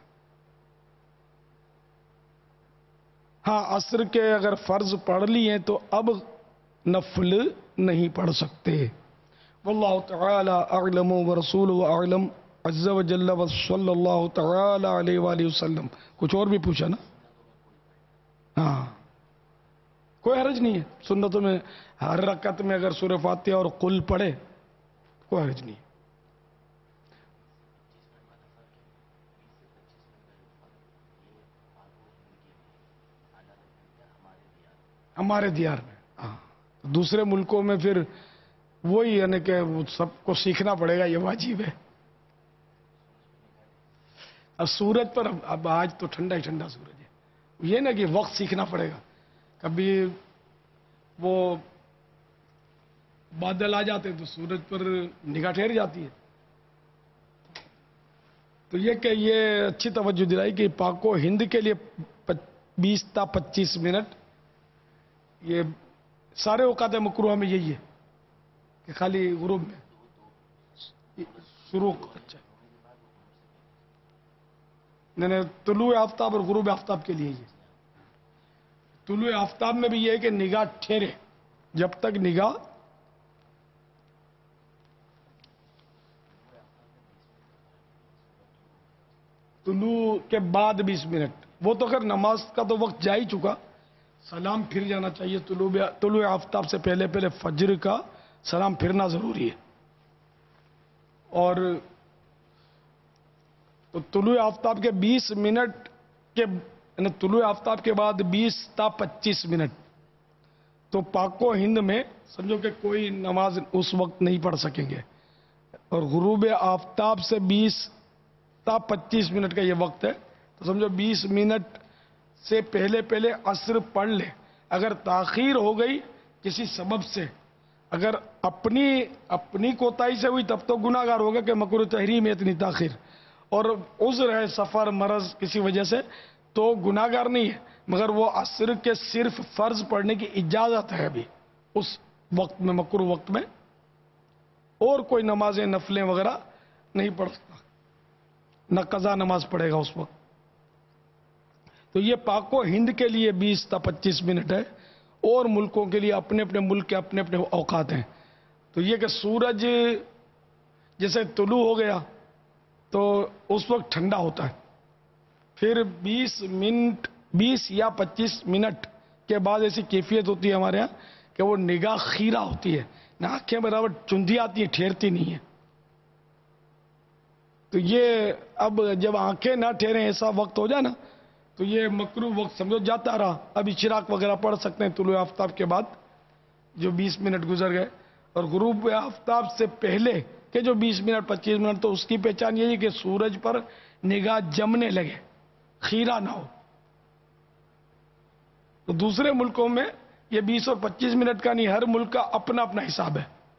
ہاں عصر کے اگر فرض پڑھ لی ہیں تو اب نفل نہیں پڑھ سکتے. واللہ تعالی اعلم ورسولہ اعلم عز و جل وصلی اللہ تعالی علیہ وآلہ وسلم. کچھ اور بھی پوچھا نا؟ ہاں کوئی حرج نہیں ہے. سنتوں میں ہر رکعت میں اگر سورہ فاتحہ اور قل پڑھے کوئی حرج نہیں ہے. ہمارے دیار میں ہاں. دوسرے ملکوں میں پھر وہی یعنی کہ سب کو سیکھنا پڑے گا، یہ واجب ہے. اب سورج پر اب آج تو ٹھنڈا ہی ٹھنڈا سورج ہے، یہ نا کہ وقت سیکھنا پڑے گا. کبھی وہ بادل آ جاتے تو سورج پر نگاہ ٹھہر جاتی ہے. تو یہ کہ یہ اچھی توجہ دلائی کہ پاک و ہند کے لیے 20 تا 25 منٹ یہ سارے اوقات مکروہ میں یہی ہے کہ خالی غروب میں شروق. اچھا نہیں طلوع آفتاب اور غروب آفتاب کے لیے یہ. طلوع آفتاب میں بھی یہ ہے کہ نگاہ ٹھہرے جب تک نگاہ طلوع کے بعد 20 منٹ. وہ تو خیر نماز کا تو وقت جا ہی چکا. سلام پھر جانا چاہیے طلوع آفتاب سے پہلے پہلے فجر کا سلام پھرنا ضروری ہے. اور تو طلوع آفتاب کے 20 منٹ کے طلوع آفتاب کے بعد 20 تا 25 منٹ تو پاک و ہند میں سمجھو کہ کوئی نماز اس وقت نہیں پڑھ سکیں گے. اور غروب آفتاب سے 20 تا 25 منٹ کا یہ وقت ہے تو سمجھو 20 منٹ سے پہلے پہلے عصر پڑھ لے. اگر تاخیر ہو گئی کسی سبب سے، اگر اپنی کوتاہی سے ہوئی تب تو گناہ گار ہوگا کہ مکروہ تحریم ہے اتنی تاخیر، اور عذر ہے سفر مرض کسی وجہ سے تو گناہ گار نہیں ہے. مگر وہ عصر کے صرف فرض پڑھنے کی اجازت ہے ابھی اس وقت میں، مکروہ وقت میں، اور کوئی نمازیں نفلیں وغیرہ نہیں پڑھ سکتا، نہ قضا نماز پڑھے گا اس وقت. تو یہ پاک و ہند کے لیے 20 تا 25 منٹ ہے، اور ملکوں کے لیے اپنے اپنے ملک کے اپنے اپنے اوقات ہیں. تو یہ کہ سورج جیسے طلوع ہو گیا تو اس وقت ٹھنڈا ہوتا ہے، پھر 20 یا 25 منٹ کے بعد ایسی کیفیت ہوتی ہے ہمارے ہاں کہ وہ نگاہ خیرہ ہوتی ہے، نہ آنکھیں برابر چندی آتی ہیں، ٹھہرتی نہیں ہے. تو یہ اب جب آنکھیں نہ ٹھہریں ایسا وقت ہو جائے نا تو یہ مکروہ وقت سمجھو جاتا رہا. اب اشراق وغیرہ پڑھ سکتے ہیں طلوع آفتاب کے بعد جو 20 منٹ گزر گئے. اور غروب آفتاب سے پہلے کہ جو 20 منٹ 25 منٹ تو اس کی پہچان یہی کہ سورج پر نگاہ جمنے لگے، خیرہ نہ ہو. تو دوسرے ملکوں میں یہ 20 اور 25 منٹ کا نہیں، ہر ملک کا اپنا اپنا حساب ہے.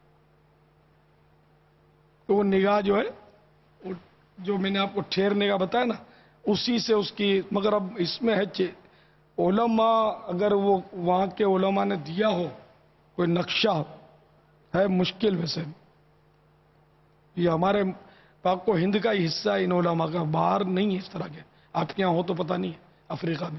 تو وہ نگاہ جو ہے جو میں نے آپ کو ٹھہرنے کا بتایا نا اسی سے اس کی. مگر اب اس میں ہے علماء اگر وہ وہاں کے علماء نے دیا ہو کوئی نقشہ ہے مشکل ویسے، یہ ہمارے پاک و ہند کا ہی حصہ ہے ان علماء کا، باہر نہیں ہے اس طرح کے. آپ کے یہاں ہو تو پتہ نہیں ہے افریقہ میں.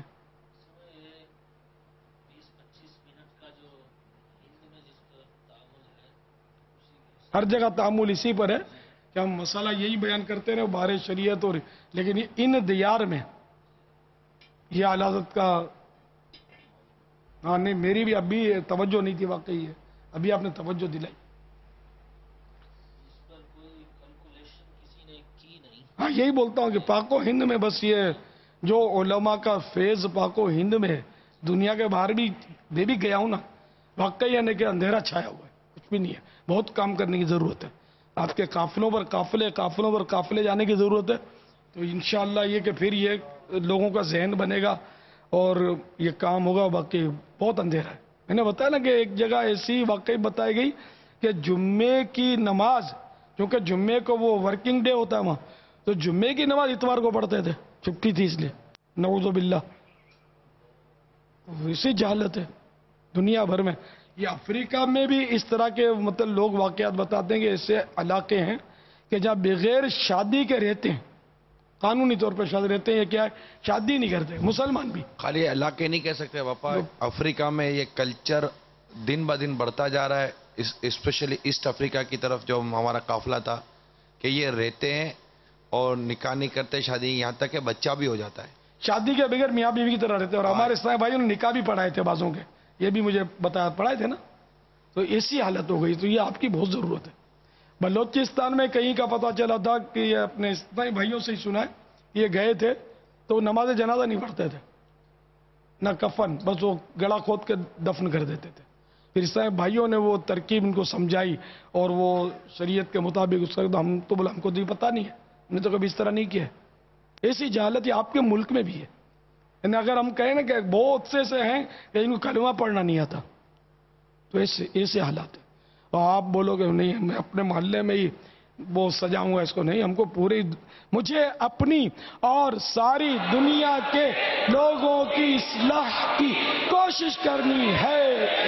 ہر جگہ تعامل اسی پر ہے کہ ہم مسئلہ یہی بیان کرتے رہے بارے شریعت، اور لیکن ان دیار میں یہ علازت کا ہاں نہیں، میری بھی ابھی توجہ نہیں تھی واقعی ہے، ابھی آپ نے توجہ دلائی. ہاں یہی بولتا ہوں کہ پاک و ہند میں بس یہ جو علماء کا فیض پاک و ہند میں ہے، دنیا کے باہر بھی میں بھی گیا ہوں نا، واقعی یعنی کہ اندھیرا چھایا ہوا ہے، کچھ بھی نہیں ہے. بہت کام کرنے کی ضرورت ہے. آپ کے قافلوں پر قافلے جانے کی ضرورت ہے. تو انشاءاللہ یہ کہ پھر یہ لوگوں کا ذہن بنے گا اور یہ کام ہوگا. باقی بہت اندھیرا ہے. میں نے بتایا نا کہ ایک جگہ ایسی واقعی بتائی گئی کہ جمعے کی نماز، کیونکہ جمعے کو وہ ورکنگ ڈے ہوتا ہے وہاں، تو جمعے کی نماز اتوار کو پڑھتے تھے، چھٹی تھی اس لیے. نعوذ باللہ. اسی جہالت ہے دنیا بھر میں. یہ افریقہ میں بھی اس طرح کے مطلب لوگ واقعات بتاتے ہیں کہ ایسے علاقے ہیں کہ جہاں بغیر شادی کے رہتے ہیں، قانونی طور پر شادی رہتے ہیں. یہ کیا ہے؟ شادی نہیں کرتے مسلمان بھی. خالی علاقے نہیں کہہ سکتے باپا، افریقہ میں یہ کلچر دن بہ دن بڑھتا جا رہا ہے، اسپیشلی ایسٹ افریقہ کی طرف جو ہمارا قافلہ تھا کہ یہ رہتے ہیں اور نکاح نہیں کرتے شادی، یہاں تک کہ بچہ بھی ہو جاتا ہے. شادی کے بغیر میاں بیوی کی طرح رہتے ہیں. اور ہمارے اسلامی بھائیوں نے نکاح بھی پڑھائے تھے بعضوں کے، یہ بھی مجھے بتایا، پڑھائے تھے نا. تو ایسی حالت ہو گئی. تو یہ آپ کی بہت ضرورت ہے. بلوچستان میں کہیں کا پتہ چلا تھا کہ یہ اپنے اسلامی بھائیوں سے ہی سنا ہے، یہ گئے تھے تو نماز جنازہ نہیں پڑھتے تھے، نہ کفن، بس وہ گڑا کھود کے دفن کر دیتے تھے. پھر اسلامی بھائیوں نے وہ ترکیب ان کو سمجھائی اور وہ شریعت کے مطابق اس کا ہم تو بولا ہم کو تو پتہ نہیں ہے، ہم نے تو کبھی اس طرح نہیں کیا. ایسی جہالت یہ آپ کے ملک میں بھی ہے. یعنی اگر ہم کہیں نا کہ بہت سے ہیں کہ ان کو کلمہ پڑھنا نہیں آتا، تو ایسے حالات ہیں. اور آپ بولو گے نہیں میں اپنے محلے میں ہی وہ سجاؤں گا اس کو نہیں. ہم کو پوری مجھے اپنی اور ساری دنیا کے لوگوں کی اصلاح کی کوشش کرنی ہے.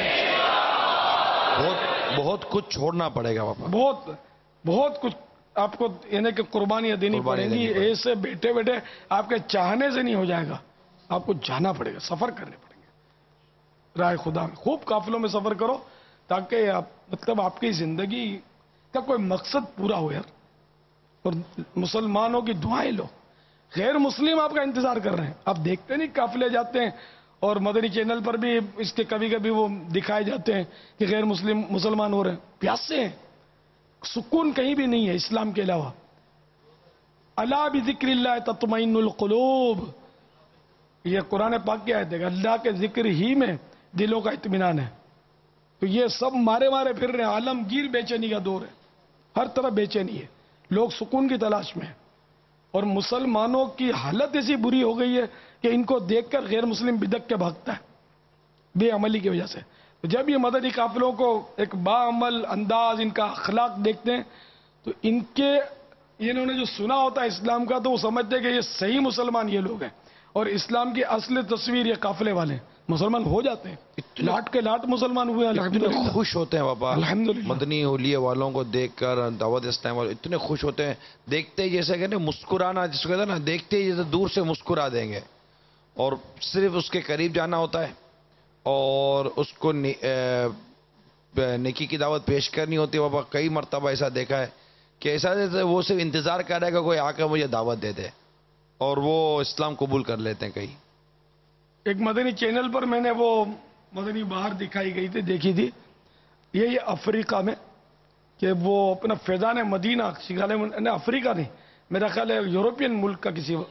بہت کچھ چھوڑنا پڑے گا پاپا. بہت کچھ آپ کو یعنی کہ قربانیاں دینی پڑیں گی. ایسے بیٹھے بیٹھے آپ کے چاہنے سے نہیں ہو جائے گا. آپ کو جانا پڑے گا, سفر کرنے پڑیں گے راہ خدا میں. خوب قافلوں میں سفر کرو تاکہ مطلب آپ کی زندگی کا کوئی مقصد پورا ہو یار. اور مسلمانوں کی دعائیں لو. غیر مسلم آپ کا انتظار کر رہے ہیں. آپ دیکھتے نہیں قافلے جاتے ہیں, اور مدنی چینل پر بھی اس کے کبھی کبھی وہ دکھائے جاتے ہیں کہ غیر مسلمان ہو رہے ہیں. پیاسے ہیں, سکون کہیں بھی نہیں ہے اسلام کے علاوہ. الا بذکر اللہ تطمئن القلوب, یہ قرآن پاک کی آیت ہے کہ اللہ کے ذکر ہی میں دلوں کا اطمینان ہے. تو یہ سب مارے پھر رہے ہیں. عالمگیر بے چینی کا دور ہے, ہر طرف بے چینی ہے, لوگ سکون کی تلاش میں ہیں. اور مسلمانوں کی حالت ایسی بری ہو گئی ہے کہ ان کو دیکھ کر غیر مسلم بدک کے بھاگتا ہے بے عملی کی وجہ سے. جب یہ مدنی قافلوں کو ایک باعمل انداز, ان کا اخلاق دیکھتے ہیں تو انہوں نے جو سنا ہوتا ہے اسلام کا تو وہ سمجھتے ہیں کہ یہ صحیح مسلمان یہ لوگ ہیں, اور اسلام کی اصل تصویر یہ قافلے والے ہیں. مسلمان ہو جاتے ہیں, لاٹ کے لاٹ مسلمان ہوئے. الحمدللہ خوش ہوتے ہیں بابا. الحمدللہ مدنی اولیے والوں کو دیکھ کر, دعوت اسلام والے اتنے خوش ہوتے ہیں. دیکھتے ہی جیسے کہتے ہیں مسکرانا, جس کو کہتے ہیں نا, دیکھتے ہی جیسے دور سے مسکرا دیں گے. اور صرف اس کے قریب جانا ہوتا ہے اور اس کو نیکی کی دعوت پیش کرنی ہوتی ہے. بابا کئی مرتبہ ایسا دیکھا ہے کہ ایسا جیسے وہ صرف انتظار کر رہا ہے کہ کوئی آ کر مجھے دعوت دے دے, اور وہ اسلام قبول کر لیتے ہیں. کئی ایک مدنی چینل پر میں نے وہ مدنی باہر دکھائی گئی تھی, دیکھی تھی. یہ افریقہ میں کہ وہ اپنا فیضان مدینہ افریقہ نہیں, میرا خیال ہے یورپین ملک کا کسی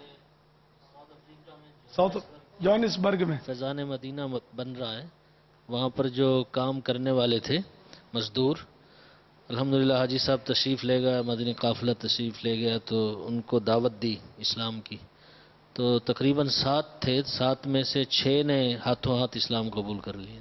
ساؤتھ جوہانسبرگ میں فیضان مدینہ بن رہا ہے. وہاں پر جو کام کرنے والے تھے مزدور, الحمدللہ حاجی صاحب تشریف لے گئے, مدنی قافلہ تشریف لے گیا تو ان کو دعوت دی اسلام کی. تو تقریباً 7 تھے, 7 میں سے 6 نے ہاتھوں ہاتھ اسلام قبول کر لیے.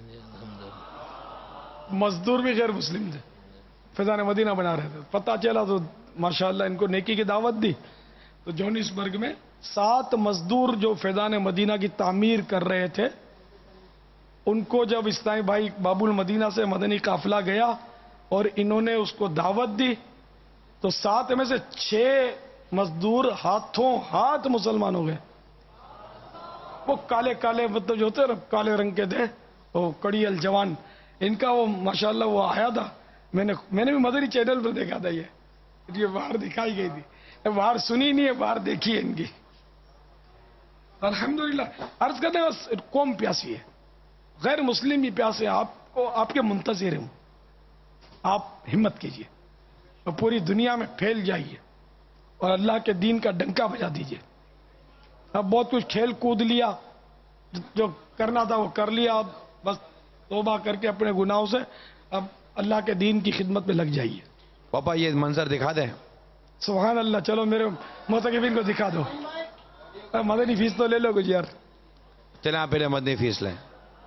مزدور بھی غیر مسلم تھے, فیضان مدینہ بنا رہے تھے. پتہ چلا تو ماشاءاللہ ان کو نیکی کی دعوت دی. تو جوہانسبرگ میں 7 مزدور جو فیضان مدینہ کی تعمیر کر رہے تھے, ان کو جب اسلامی بھائی باب المدینہ سے مدنی قافلہ گیا اور انہوں نے اس کو دعوت دی تو 7 میں سے 6 مزدور ہاتھوں ہاتھ مسلمان ہو گئے. وہ کالے کالے مطلب جو ہوتے ہیں کالے رنگ کے تھے, وہ کڑی الجوان, ان کا وہ ماشاءاللہ وہ آیا تھا. میں نے بھی مدنی چینل پر دیکھا تھا. یہ باہر دکھائی گئی تھی, باہر سنی نہیں ہے, باہر دیکھی ہے ان کی. الحمدللہ عرض کرتے ہیں قوم پیاسی ہے, غیر مسلم بھی پیاسے ہیں. آپ کے منتظر ہوں, آپ ہمت کیجئے اور پوری دنیا میں پھیل جائیے اور اللہ کے دین کا ڈنکا بجا دیجئے. اب بہت کچھ کھیل کود لیا, جو کرنا تھا وہ کر لیا, اب بس توبہ کر کے اپنے گناہوں سے اب اللہ کے دین کی خدمت میں لگ جائیے. پاپا یہ منظر دکھا دیں. سبحان اللہ. چلو میرے معتکفین کو دکھا دو. مدنی فیس تو لے لو کچھ یار. چلیں آپ پہلے مدنی فیس لیں.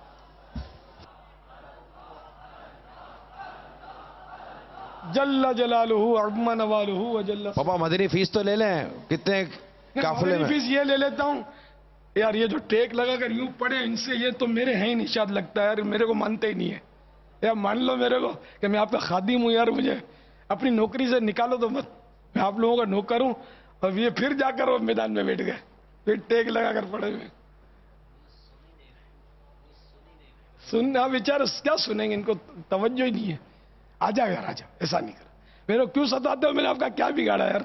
جل جلالہ عظم نوالہ وجل. پاپا مدنی فیس تو لے لیں. کتنے قافلے مدنی میں فیس یہ لے لیتا ہوں یار. یہ جو ٹیک لگا کر یوں پڑے ان سے, یہ تو میرے ہیں ہی نہیں. شاید لگتا ہے یار میرے کو مانتے ہی نہیں ہے. یا مان لو میرے کو کہ میں آپ کا خادم ہوں یار, مجھے اپنی نوکری سے نکالو تو مت. میں آپ لوگوں کا نوکر ہوں. اور یہ پھر جا کر وہ میدان میں بیٹھ گئے, پھر ٹیک لگا کر پڑے ہوئے. سننا بیچارے کیا سنیں گے, ان کو توجہ ہی نہیں ہے. آ جاؤ یار, آ جاؤ, ایسا نہیں کر. میرے کو کیوں ستاتے ہو, میں نے آپ کا کیا بگاڑا یار.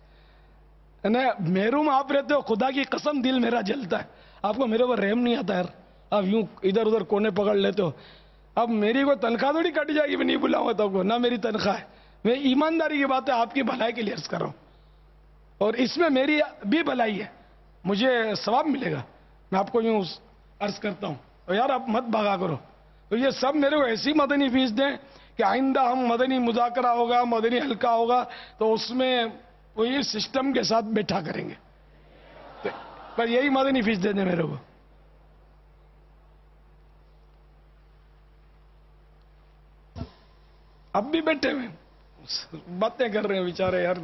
محروم آپ رہتے ہو, خدا کی قسم دل میرا جلتا ہے. آپ کو میرے پر رحم نہیں آتا یار. آپ یوں ادھر ادھر کونے پکڑ لیتے ہو. اب میری کوئی تنخواہ تھوڑی کٹ جائے گی, میں نہیں بلاؤں گا تو کو, نہ میری تنخواہ ہے. میں ایمانداری کی بات ہے, آپ کی بھلائی کے لیے عرض کر رہا ہوں, اور اس میں میری بھی بھلائی ہے, مجھے ثواب ملے گا. میں آپ کو یوں عرض کرتا ہوں, اور یار آپ مت بھاگا کرو. تو یہ سب میرے کو ایسی مدنی فیس دیں کہ آئندہ ہم مدنی مذاکرہ ہوگا, مدنی حلقہ ہوگا, تو اس میں وہی سسٹم کے ساتھ بیٹھا کریں گے. پر یہی مدنی فیس دے دیں میرے کو. اب بھی بیٹھے ہوئے बातें कर रहे हैं बेचारे यार,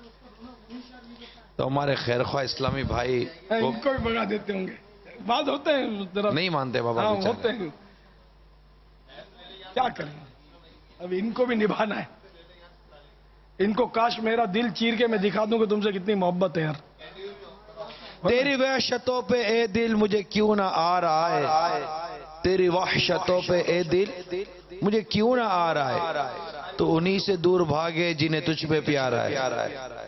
तो हमारे खैरख्वाह इस्लामी भाई वो इनको भी भगा देते होंगे, बात होते हैं जरा, नहीं मानते बाबा हाँ बेचारे। होते हैं, क्या करें, अब इनको भी निभाना है। इनको काश मेरा दिल चीर के मैं दिखा दूं कि तुमसे कितनी मोहब्बत है यार। तेरी वहशतों पे ए दिल मुझे क्यों ना आ रहा है, तेरी वहशतों पे ए दिल मुझे क्यों ना आ रहा है, तो उन्हीं से दूर भागे जिन्हें तुझ पे प्यारा है।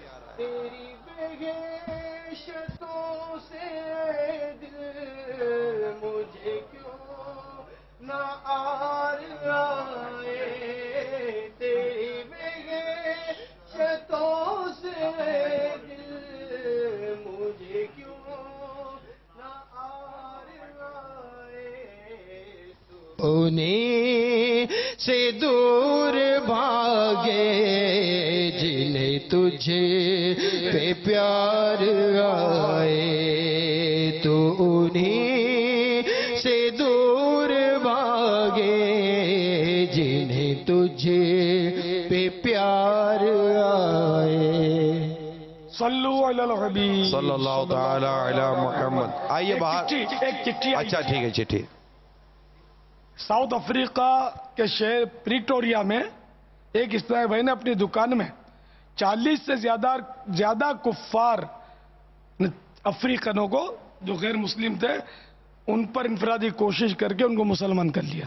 उन्हीं से दूर भागे जिन्हें तुझे पे प्यार आए, तो उन्हीं से दूर भागे जिन्हें तुझे पे प्यार आए। सल्लू अलल हबीब सल्लल्लाहु ताला अला मुहम्मद। आइए बाहर, एक चिट्ठी आई। अच्छा ठीक है चिट्ठी। साउथ अफ्रीका के शहर प्रिटोरिया में एक इस्लामी भाई ने अपनी दुकान में 40 से ज्यादा कुफ्फार अफ्रीकनों को जो गैर मुस्लिम थे उन पर इंफरादी कोशिश करके उनको मुसलमान कर लिया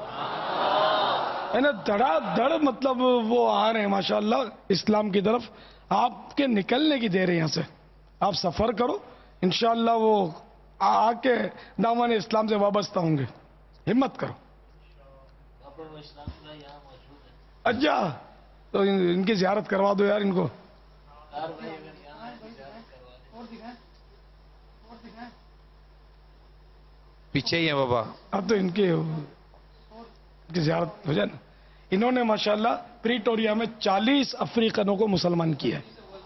है ना। धड़ाधड़ मतलब वो आ रहे हैं माशाल्लाह इस्लाम की तरफ। आपके निकलने की देर है, यहां से आप सफर करो, इंशाअल्लाह वो आके दामन इस्लाम से वाबस्ता होंगे। हिम्मत करो। अच्छा तो इनकी ज़ियारत करवा दो यार इनको। पीछे ही है बाबा। अब तो इनकी ज़ियारत हो जाए ना। इन्होंने माशाल्लाह प्रिटोरिया में 40 अफ्रीकनों को मुसलमान किया है।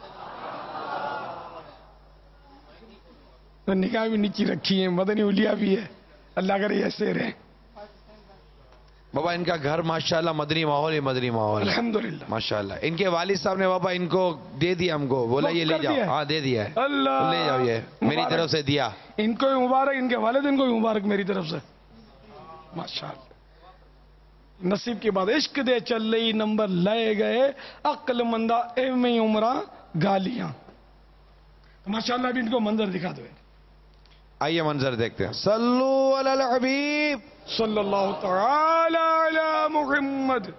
तो निगाह भी नीचे रखी है, मदनी उलिया भी है, अल्लाह करे ऐसे रहे। बाबा इनका घर माशाल्लाह मदनी माहौल ही मदनी माहौल है अल्हम्दुलिल्लाह माशाल्लाह। इनके वालिद साहब ने बाबा इनको दे दिया, हमको बोला ये ले जाओ। हाँ दे दिया है, अल्लाह ले जाओ, ये मेरी तरफ से दिया। इनको भी मुबारक, इनके वालिदैन को भी मुबारक मेरी तरफ से माशाल्लाह। नसीब की बात, इश्क दे चल रही नंबर ले गए अक्ल मंदा एवं उमरा गालियां। माशाल्लाह भी इनको मंजर दिखा दो। आइए मंजर देखते हैं। सल्लू अलल हबीब सल्लल्लाहु तआला अला मुहम्मद।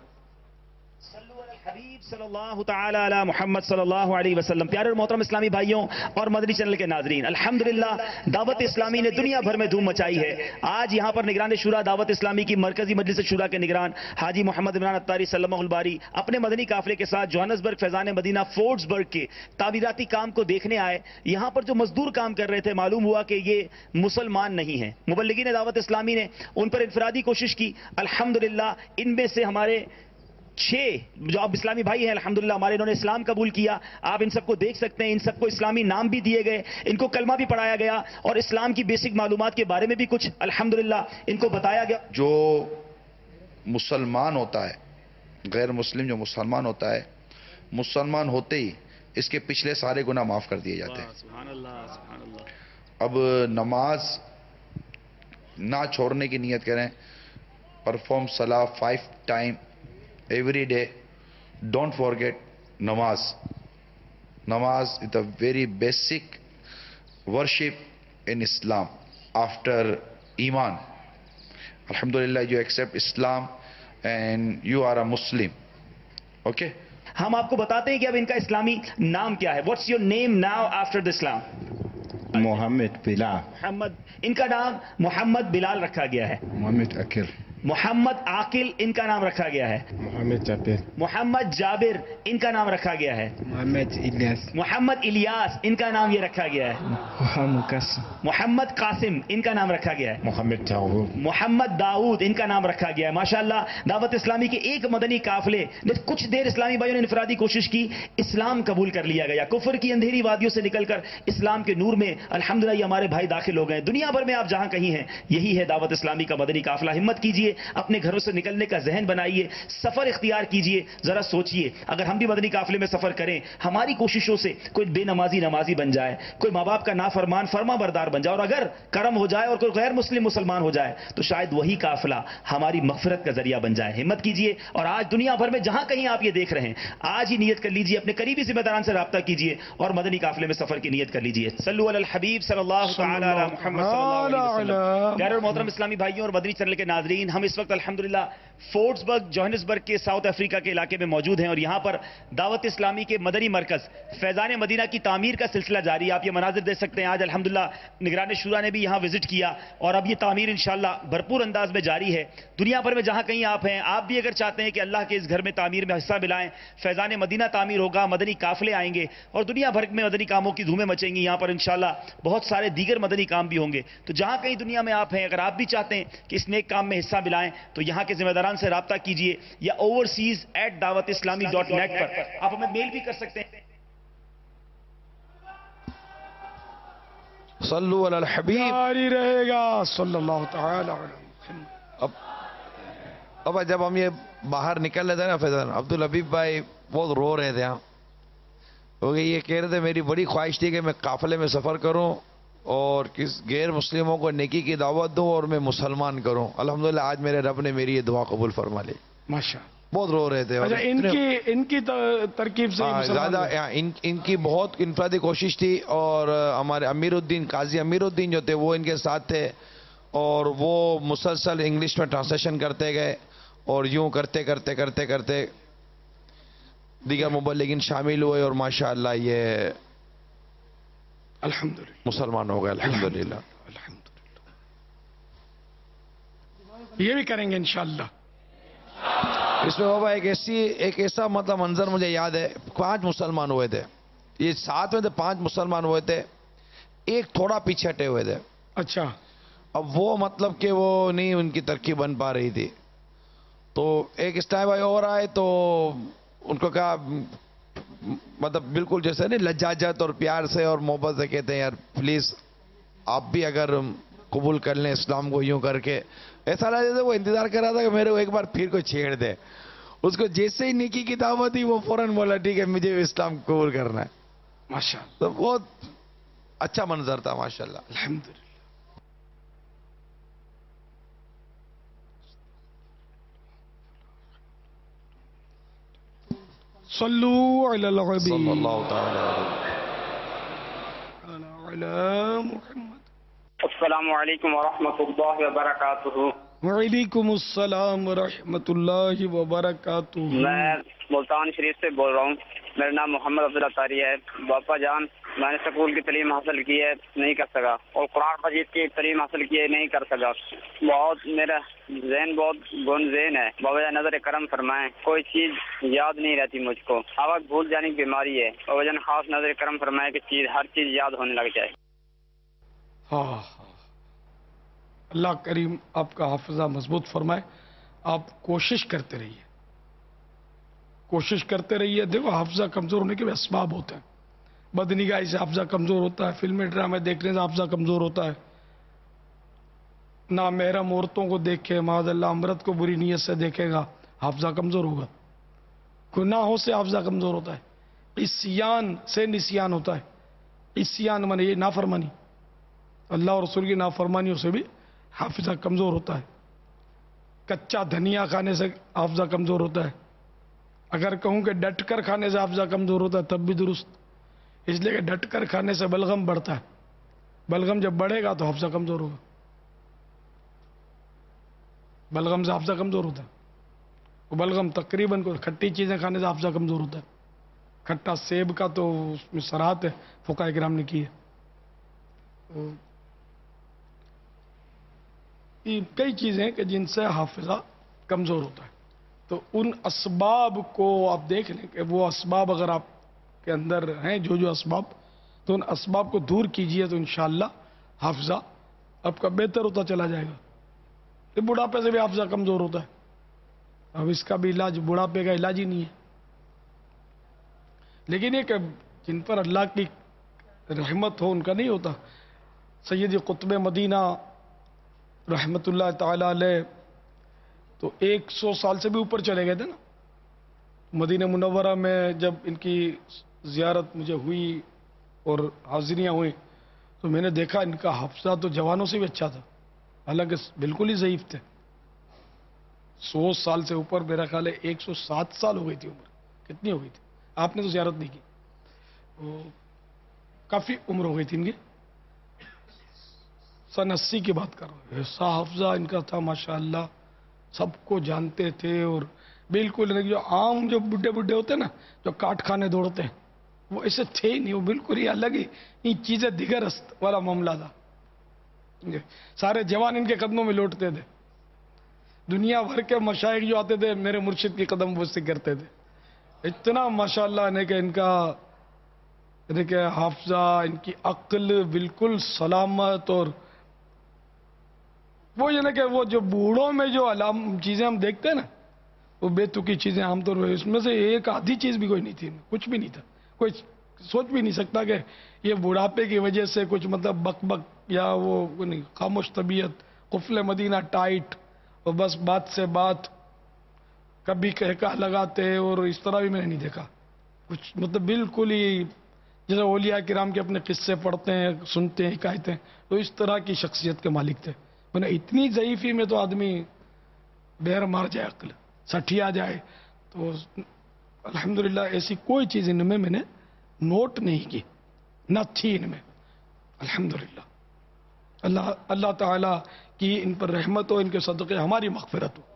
हबीब सल्लल्लाहु ताला अला मुहम्मद सल्लल्लाहु अलैहि वसल्लम। प्यारे और मोहतरम इस्लामी भाइयों और मदनी चैनल के नाजरीन, अल्हम्दुलिल्लाह दावत इस्लामी ने दुनिया भर में धूम मचाई है। आज यहाँ पर निगरान शुरा दावत इस्लामी की मरकजी मजलिस शुरा के निगरान हाजी मोहम्मद इमरान अत्तारी सल्लल्लाहु अलैहि अपने मदनी काफिले के साथ जोहान्सबर्ग फैजान मदीना फोर्ट्सबर्ग के तामीराती काम को देखने आए। यहाँ पर जो मजदूर काम कर रहे थे, मालूम हुआ कि ये मुसलमान नहीं है। मुबल्लिगीन दावत इस्लामी ने उन पर इनफरादी कोशिश की। अल्हम्दुलिल्लाह इनमें से हमारे 6 जो अब इस्लामी भाई हैं अल्हम्दुलिल्लाह हमारे, इन्होंने इस्लाम कबूल किया। आप इन सबको देख सकते हैं, इन सबको इस्लामी नाम भी दिए गए, इनको कलमा भी पढ़ाया गया और इस्लाम की बेसिक मालूमात के बारे में भी कुछ अल्हम्दुलिल्लाह इनको बताया गया। जो मुसलमान होता है, गैर मुस्लिम जो मुसलमान होता है, मुसलमान होते ही इसके पिछले सारे गुनाह माफ कर दिए जाते हैं। सुभान अल्लाह, सुभान अल्लाह। अब नमाज ना छोड़ने की नियत करें, परफॉर्म सलाह 5 time every day. Don't forget namaz. Namaz is the very basic worship in Islam after Iman. Alhamdulillah, you accept Islam and you are a Muslim. Okay? हम आपको बताते हैं कि अब इनका इस्लामी नाम क्या है। What's your name now after the Islam? Mohammad Bilal. Mohammad, इनका नाम मोहम्मद बिलाल रखा गया है। मोहम्मद अकील। मोहम्मद आकिल इनका नाम रखा गया है। मोहम्मद जाबिर। मोहम्मद जाबिर इनका नाम रखा गया है। मोहम्मद इलियास। मोहम्मद इलियास इनका नाम ये रखा गया है। मोहम्मद कासिम। मोहम्मद कासिम इनका नाम रखा गया है। मोहम्मद दाऊद। मोहम्मद दाऊद इनका नाम रखा गया है। माशाल्लाह दावत इस्लामी के एक मदनी काफिले ने कुछ देर इस्लामी भाइयों ने इनफरादी कोशिश की, इस्लाम कबूल कर लिया गया। कुफर की अंधेरी वादियों से निकलकर इस्लाम के नूर में अल्हम्दुलिल्लाह ये हमारे भाई दाखिल हो गए। दुनिया भर में आप जहां कहीं हैं, यही है दावत इस्लामी का मदनी काफिला। हिम्मत कीजिए, کیجئے, اپنے گھروں سے نکلنے کا ذہن بنائیے, سفر اختیار کیجئے. ذرا سوچئے اگر ہم بھی مدنی قافلے میں سفر کریں, ہماری کوششوں سے کوئی بے نمازی نمازی بن جائے, کوئی ماں باپ کا نافرمان فرما بردار بن جائے, اور اگر کرم ہو جائے اور کوئی غیر مسلم مسلمان ہو جائے تو شاید وہی قافلہ ہماری مغفرت کا ذریعہ بن جائے. ہمت کیجئے, اور آج دنیا بھر میں جہاں کہیں آپ یہ دیکھ رہے ہیں, آج ہی نیت کر لیجئے, اپنے قریبی ذمہ داران سے رابطہ کیجئے اور مدنی قافلے میں سفر کی نیت کر لیجئے. صلو علی الحبیب صلی اللہ تعالی علی محمد صلی اللہ علیہ وسلم. پیارے اور محترم اسلامی بھائیوں اور مدنی چینل کے ناظرین, ہم اس وقت الحمدللہ فورٹسبرگ جوہانسبرگ کے ساؤتھ افریقہ کے علاقے میں موجود ہیں, اور یہاں پر دعوت اسلامی کے مدنی مرکز فیضان مدینہ کی تعمیر کا سلسلہ جاری ہے. آپ یہ مناظر دیکھ سکتے ہیں. آج الحمدللہ نگران شورا نے بھی یہاں وزٹ کیا, اور اب یہ تعمیر انشاءاللہ بھرپور انداز میں جاری ہے. دنیا بھر میں جہاں کہیں آپ ہیں, آپ بھی اگر چاہتے ہیں کہ اللہ کے اس گھر میں تعمیر میں حصہ ملائیں, فیضان مدینہ تعمیر ہوگا, مدنی قافلے آئیں گے اور دنیا بھر میں مدنی کاموں کی دھومیں مچیں گی. یہاں پر انشاءاللہ بہت سارے دیگر مدنی کام بھی ہوں گے. تو جہاں کہیں دنیا میں آپ ہیں, اگر آپ بھی چاہتے ہیں کہ اس نیک کام میں حصہ ملائیں تو یہاں کے ذمہ داران سے رابطہ کیجئے, یا overseas@dawatislami.net پر آپ ہمیں میل بھی کر سکتے ہیں. صلو علی الحبیب. جاری رہے گا صلی اللہ تعالی علیہ. اب جب ہم یہ باہر نکل رہے تھے نا فیضان, عبدالحبیب بھائی بہت رو رہے تھے. کیونکہ یہ کہہ رہے تھے میری بڑی خواہش تھی کہ میں قافلے میں سفر کروں اور کس غیر مسلموں کو نیکی کی دعوت دوں اور میں مسلمان کروں. الحمدللہ آج میرے رب نے میری یہ دعا قبول فرما لی. ماشاءاللہ. بہت رو رہے تھے. اچھا, ان کی ترکیب سے زیادہ ان کی بہت انفرادی کوشش تھی, اور ہمارے امیر الدین, قاضی امیر الدین جو تھے وہ ان کے ساتھ تھے, اور وہ مسلسل انگلش میں ٹرانسلیشن کرتے گئے, اور یوں کرتے کرتے کرتے کرتے دیگر مبلغین شامل ہوئے, اور ماشاءاللہ یہ الحمدللہ مسلمان ہو گئے. الحمدللہ. یہ بھی کریں گے انشاءاللہ. اس میں بابا ایک ایسا مطلب منظر مجھے یاد ہے. 5 مسلمان ہوئے تھے, یہ ساتھ میں تھے, 5 مسلمان ہوئے تھے, ایک تھوڑا پیچھے ہٹے ہوئے تھے. اچھا. اب وہ مطلب کہ وہ نہیں ان کی ترکیب بن پا رہی تھی, تو ایک اسٹائل بھائی اور آئے تو ان کو کہا, مطلب بالکل جیسے نہیں لجاجت اور پیار سے اور محبت سے کہتے ہیں, یار پلیز آپ بھی اگر قبول کر لیں اسلام کو یوں کر کے. ایسا لگا جیسے وہ انتظار کر رہا تھا کہ میرے کو ایک بار پھر کوئی چھیڑ دے. اس کو جیسے ہی نیکی کی دعوت دی وہ فوراً بولا ٹھیک ہے مجھے اسلام قبول کرنا ہے. ماشاءاللہ. تو بہت اچھا منظر تھا ماشاءاللہ. الحمدللہ. صلو علی الحبیب صلی اللہ تعالی علی محمد. السلام علیکم ورحمۃ اللہ وبرکاتہ. وعلیکم السلام ورحمۃ اللہ وبرکاتہ. میں ملتان شریف سے بول رہا ہوں. میرا نام محمد عبداللہ طاری ہے. باپا جان میں نے سکول کی تعلیم حاصل کی ہے, نہیں کر سکا, اور قرآن مجید کی تعلیم حاصل کی ہے, نہیں کر سکا. بہت میرا ذہن بہت گن ذہن ہے. بابا جان نظر کرم فرمائیں, کوئی چیز یاد نہیں رہتی مجھ کو. آواز بھول جانے کی بیماری ہے. بابا جان خاص نظر کرم فرمائیں کہ ہر چیز یاد ہونے لگ جائے. ہاں, اللہ کریم آپ کا حافظہ مضبوط فرمائے. آپ کوشش کرتے رہیے, کوشش کرتے رہیے. دیکھو حافظہ کمزور ہونے کے بھی اسباب ہوتے ہیں. بدنگاہی سے حافظہ کمزور ہوتا ہے, فلمیں ڈرامے دیکھنے سے حافظہ کمزور ہوتا ہے, نامحرم عورتوں کو دیکھے معاذ اللہ امرت کو بری نیت سے دیکھے گا حافظہ کمزور ہوگا. گناہوں سے حافظہ کمزور ہوتا ہے. عصیان سے نسیان ہوتا ہے. عصیان مانے یہ نافرمانی, اللہ اور رسول کی نافرمانیوں سے بھی حافظہ کمزور ہوتا ہے. کچا دھنیا کھانے سے حافظہ کمزور ہوتا ہے. اگر کہوں کہ ڈٹ کر کھانے سے حافظہ کمزور ہوتا ہے تب بھی درست, اس لیے کہ ڈٹ کر کھانے سے بلغم بڑھتا ہے. بلغم جب بڑھے گا تو حافظہ کمزور ہوگا. بلغم سے حافظہ کمزور ہوتا ہے. وہ بلغم تقریباً کھٹی چیزیں کھانے سے حافظہ کمزور ہوتا ہے. کھٹا سیب کا تو اس میں صراحت ہے فقہاء کرام نے کی ہے. کئی چیزیں کہ جن سے حافظہ کمزور ہوتا ہے. تو ان اسباب کو آپ دیکھ لیں کہ وہ اسباب اگر آپ کے اندر ہیں جو اسباب, تو ان اسباب کو دور کیجئے تو انشاءاللہ حافظہ آپ کا بہتر ہوتا چلا جائے گا. یہ بڑھاپے سے بھی حافظہ کمزور ہوتا ہے. اب اس کا بھی علاج بڑھاپے کا علاج ہی نہیں ہے. لیکن یہ کہ جن پر اللہ کی رحمت ہو ان کا نہیں ہوتا. سیدی قطب مدینہ رحمت اللہ تعالی علیہ تو 100 سال سے بھی اوپر چلے گئے تھے نا. مدینہ منورہ میں جب ان کی زیارت مجھے ہوئی اور حاضریاں ہوئیں تو میں نے دیکھا ان کا حافظہ تو جوانوں سے بھی اچھا تھا، حالانکہ بالکل ہی ضعیف تھے. 100 سال سے اوپر، میرا خیال ہے 107 سال ہو گئی تھی عمر. کتنی ہو گئی تھی؟ آپ نے تو زیارت نہیں کی. کافی عمر ہو گئی تھی ان کی. سن 80 کی بات کر رہا ہوں. ایسا حافظہ ان کا تھا ماشاءاللہ، سب کو جانتے تھے. اور بالکل جو عام جو بڈھے بڈھے ہوتے ہیں نا جو کاٹ کھانے دوڑتے ہیں، وہ ایسے تھے ہی نہیں. وہ بالکل ہی الگ ہی ان چیزیں دیگرست والا معاملہ تھا. سارے جوان ان کے قدموں میں لوٹتے تھے. دنیا بھر کے مشائخ جو آتے تھے میرے مرشد کی قدم بوسی کرتے تھے. اتنا ماشاءاللہ نے کہ ان کا کہ حافظہ، ان کی عقل بالکل سلامت. اور وہ یہ نا کہ وہ جو بوڑھوں میں جو چیزیں ہم دیکھتے ہیں نا، وہ بے تکی چیزیں عام طور پہ، اس میں سے ایک آدھی چیز بھی کوئی نہیں تھی، کچھ بھی نہیں تھا. کوئی سوچ بھی نہیں سکتا کہ یہ بڑھاپے کی وجہ سے کچھ مطلب بک بک یا وہ نہیں، خاموش طبیعت، قفل مدینہ ٹائٹ، اور بس بات سے بات، کبھی کہکا لگاتے. اور اس طرح بھی میں نے نہیں دیکھا کچھ، مطلب بالکل ہی جیسے اولیاء کرام کے اپنے قصے پڑھتے ہیں، سنتے ہیں، حکایتیں، تو اس طرح کی شخصیت کے مالک تھے. میں نے اتنی ضعیفی میں تو آدمی بیر مار جائے، عقل سٹھیا جائے. تو الحمدللہ ایسی کوئی چیز ان میں نے نوٹ نہیں کی، نہ تھی ان میں. الحمدللہ اللہ تعالیٰ کی ان پر رحمت ہو، ان کے صدقے ہماری مغفرت ہو.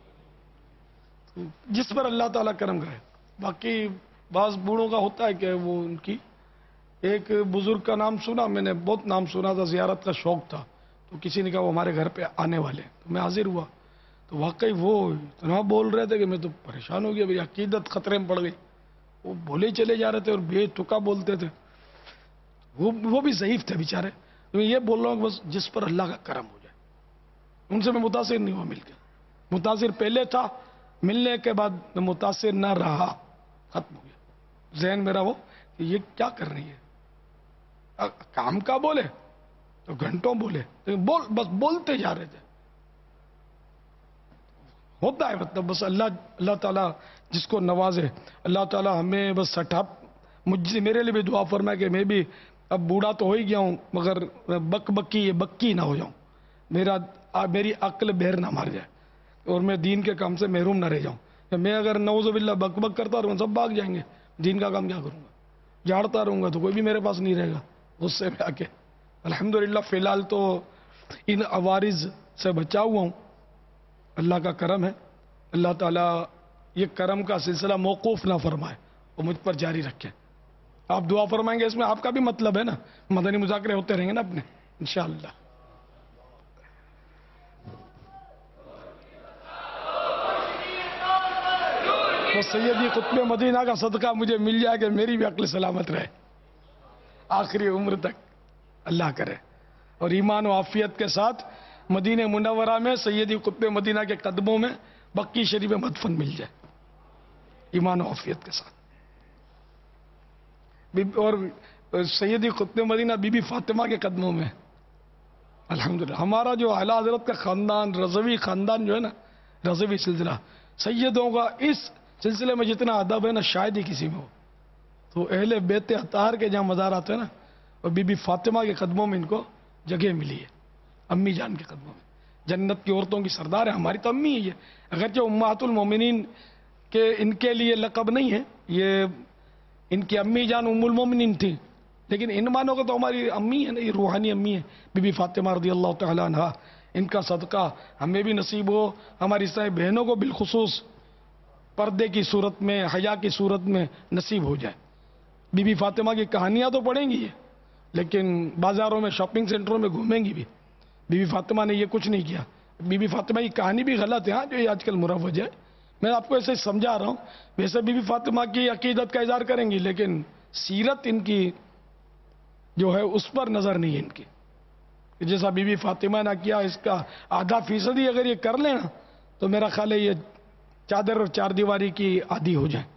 جس پر اللہ تعالیٰ کرم کرے. باقی بعض بوڑھوں کا ہوتا ہے کہ وہ ان کی، ایک بزرگ کا نام سنا میں نے، بہت نام سنا تھا، زیارت کا شوق تھا، تو کسی نے کہا وہ ہمارے گھر پہ آنے والے، تو میں حاضر ہوا. تو واقعی وہ اتنا بول رہے تھے کہ میں تو پریشان ہو گیا. بھائی عقیدت خطرے میں پڑ گئی. وہ بولے چلے جا رہے تھے اور بے تکا بولتے تھے. وہ بھی ضعیف تھے بیچارے. تو میں یہ بول رہا ہوں کہ بس جس پر اللہ کا کرم ہو جائے. ان سے میں متاثر نہیں ہوا مل کے. متاثر پہلے تھا، ملنے کے بعد میں متاثر نہ رہا، ختم ہو گیا ذہن میرا وہ کہ یہ کیا کر رہی ہے. کام کا بولے تو گھنٹوں بولے، بس بولتے جا رہے تھے. ہوتا ہے مطلب بس اللہ تعالیٰ جس کو نوازے. اللہ تعالیٰ ہمیں بس مجھ سے میرے لیے بھی دعا فرمائے کہ میں بھی اب بوڑھا تو ہو ہی گیا ہوں، مگر بکی نہ ہو جاؤں. میری عقل بہر نہ مار جائے اور میں دین کے کام سے محروم نہ رہ جاؤں. میں اگر نعوذ باللہ بک کرتا رہوں سب بھاگ جائیں گے. دین کا کام کیا کروں گا؟ جھاڑتا رہوں گا تو کوئی بھی میرے پاس نہیں رہے گا. غصے میں آ کے الحمدللہ فی الحال تو ان عوارض سے بچا ہوا ہوں. اللہ کا کرم ہے. اللہ تعالیٰ یہ کرم کا سلسلہ موقوف نہ فرمائے اور مجھ پر جاری رکھے. آپ دعا فرمائیں گے، اس میں آپ کا بھی مطلب ہے نا. مدنی مذاکرے ہوتے رہیں گے نا اپنے انشاءاللہ. تو سیدی قطب مدینہ کا صدقہ مجھے مل جائے کہ میری بھی عقل سلامت رہے آخری عمر تک، اللہ کرے. اور ایمان و عافیت کے ساتھ مدینہ منورہ میں سیدی قطب مدینہ کے قدموں میں بقی شریف مدفن مل جائے، ایمان و عافیت کے ساتھ. اور سیدی قطب مدینہ بی بی فاطمہ کے قدموں میں. الحمدللہ ہمارا جو اعلیٰ حضرت کا خاندان، رضوی خاندان جو ہے نا، رضوی سلسلہ، سیدوں کا اس سلسلے میں جتنا ادب ہے نا شاید ہی کسی میں ہو. تو اہل بیت اطہار کے جہاں مزارات ہیں نا، اور بی بی فاطمہ کے قدموں میں ان کو جگہ ملی ہے. امی جان کے قدموں میں. جنت کی عورتوں کی سردار ہے، ہماری تو امی ہی ہے. اگرچہ امہات المومنین کے ان کے لیے لقب نہیں ہے، یہ ان کی امی جان ام المومنین تھی، لیکن ان مانوں کو تو ہماری امی ہے نا، یہ روحانی امی ہے بی بی فاطمہ رضی اللہ تعالیٰ عنہ. ان کا صدقہ ہمیں بھی نصیب ہو، ہماری ساری بہنوں کو بالخصوص پردے کی صورت میں، حیا کی صورت میں نصیب ہو جائے. بی بی فاطمہ کی کہانیاں تو پڑھیں گی لیکن بازاروں میں، شاپنگ سینٹروں میں گھومیں گی بھی. بی بی فاطمہ نے یہ کچھ نہیں کیا. بی بی فاطمہ کی کہانی بھی غلط ہے جو یہ آج کل مروج ہے. میں آپ کو ایسے سمجھا رہا ہوں. ویسے بی بی فاطمہ کی عقیدت کا اظہار کریں گی لیکن سیرت ان کی جو ہے اس پر نظر نہیں ہے ان کی. جیسا بی بی فاطمہ نے کیا اس کا 0.5% اگر یہ کر لیں نا تو میرا خیال ہے یہ چادر اور چار دیواری کی عادی ہو جائیں.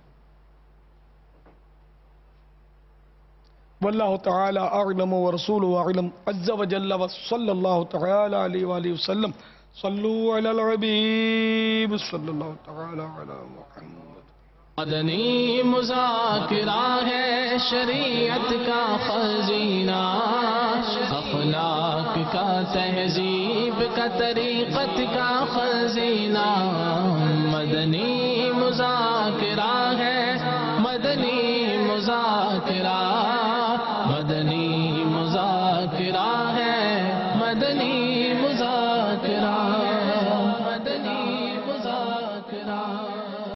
واللہ تعالی اعلم ورسولہ اعلم عز وجل وصلی اللہ تعالی علیہ وآلہ وسلم. صلو علی الحبیب صلی اللہ تعالی علی محمد. مدنی مذاکرہ ہے شریعت کا خزینہ، اخلاق کا تہذیب کا طریقت کا خزینہ. مدنی مذاکرہ ہے، مدنی مذاکرہ، مدنی مذاکرہ ہے، مدنی مذاکرہ، مدنی مذاکرہ.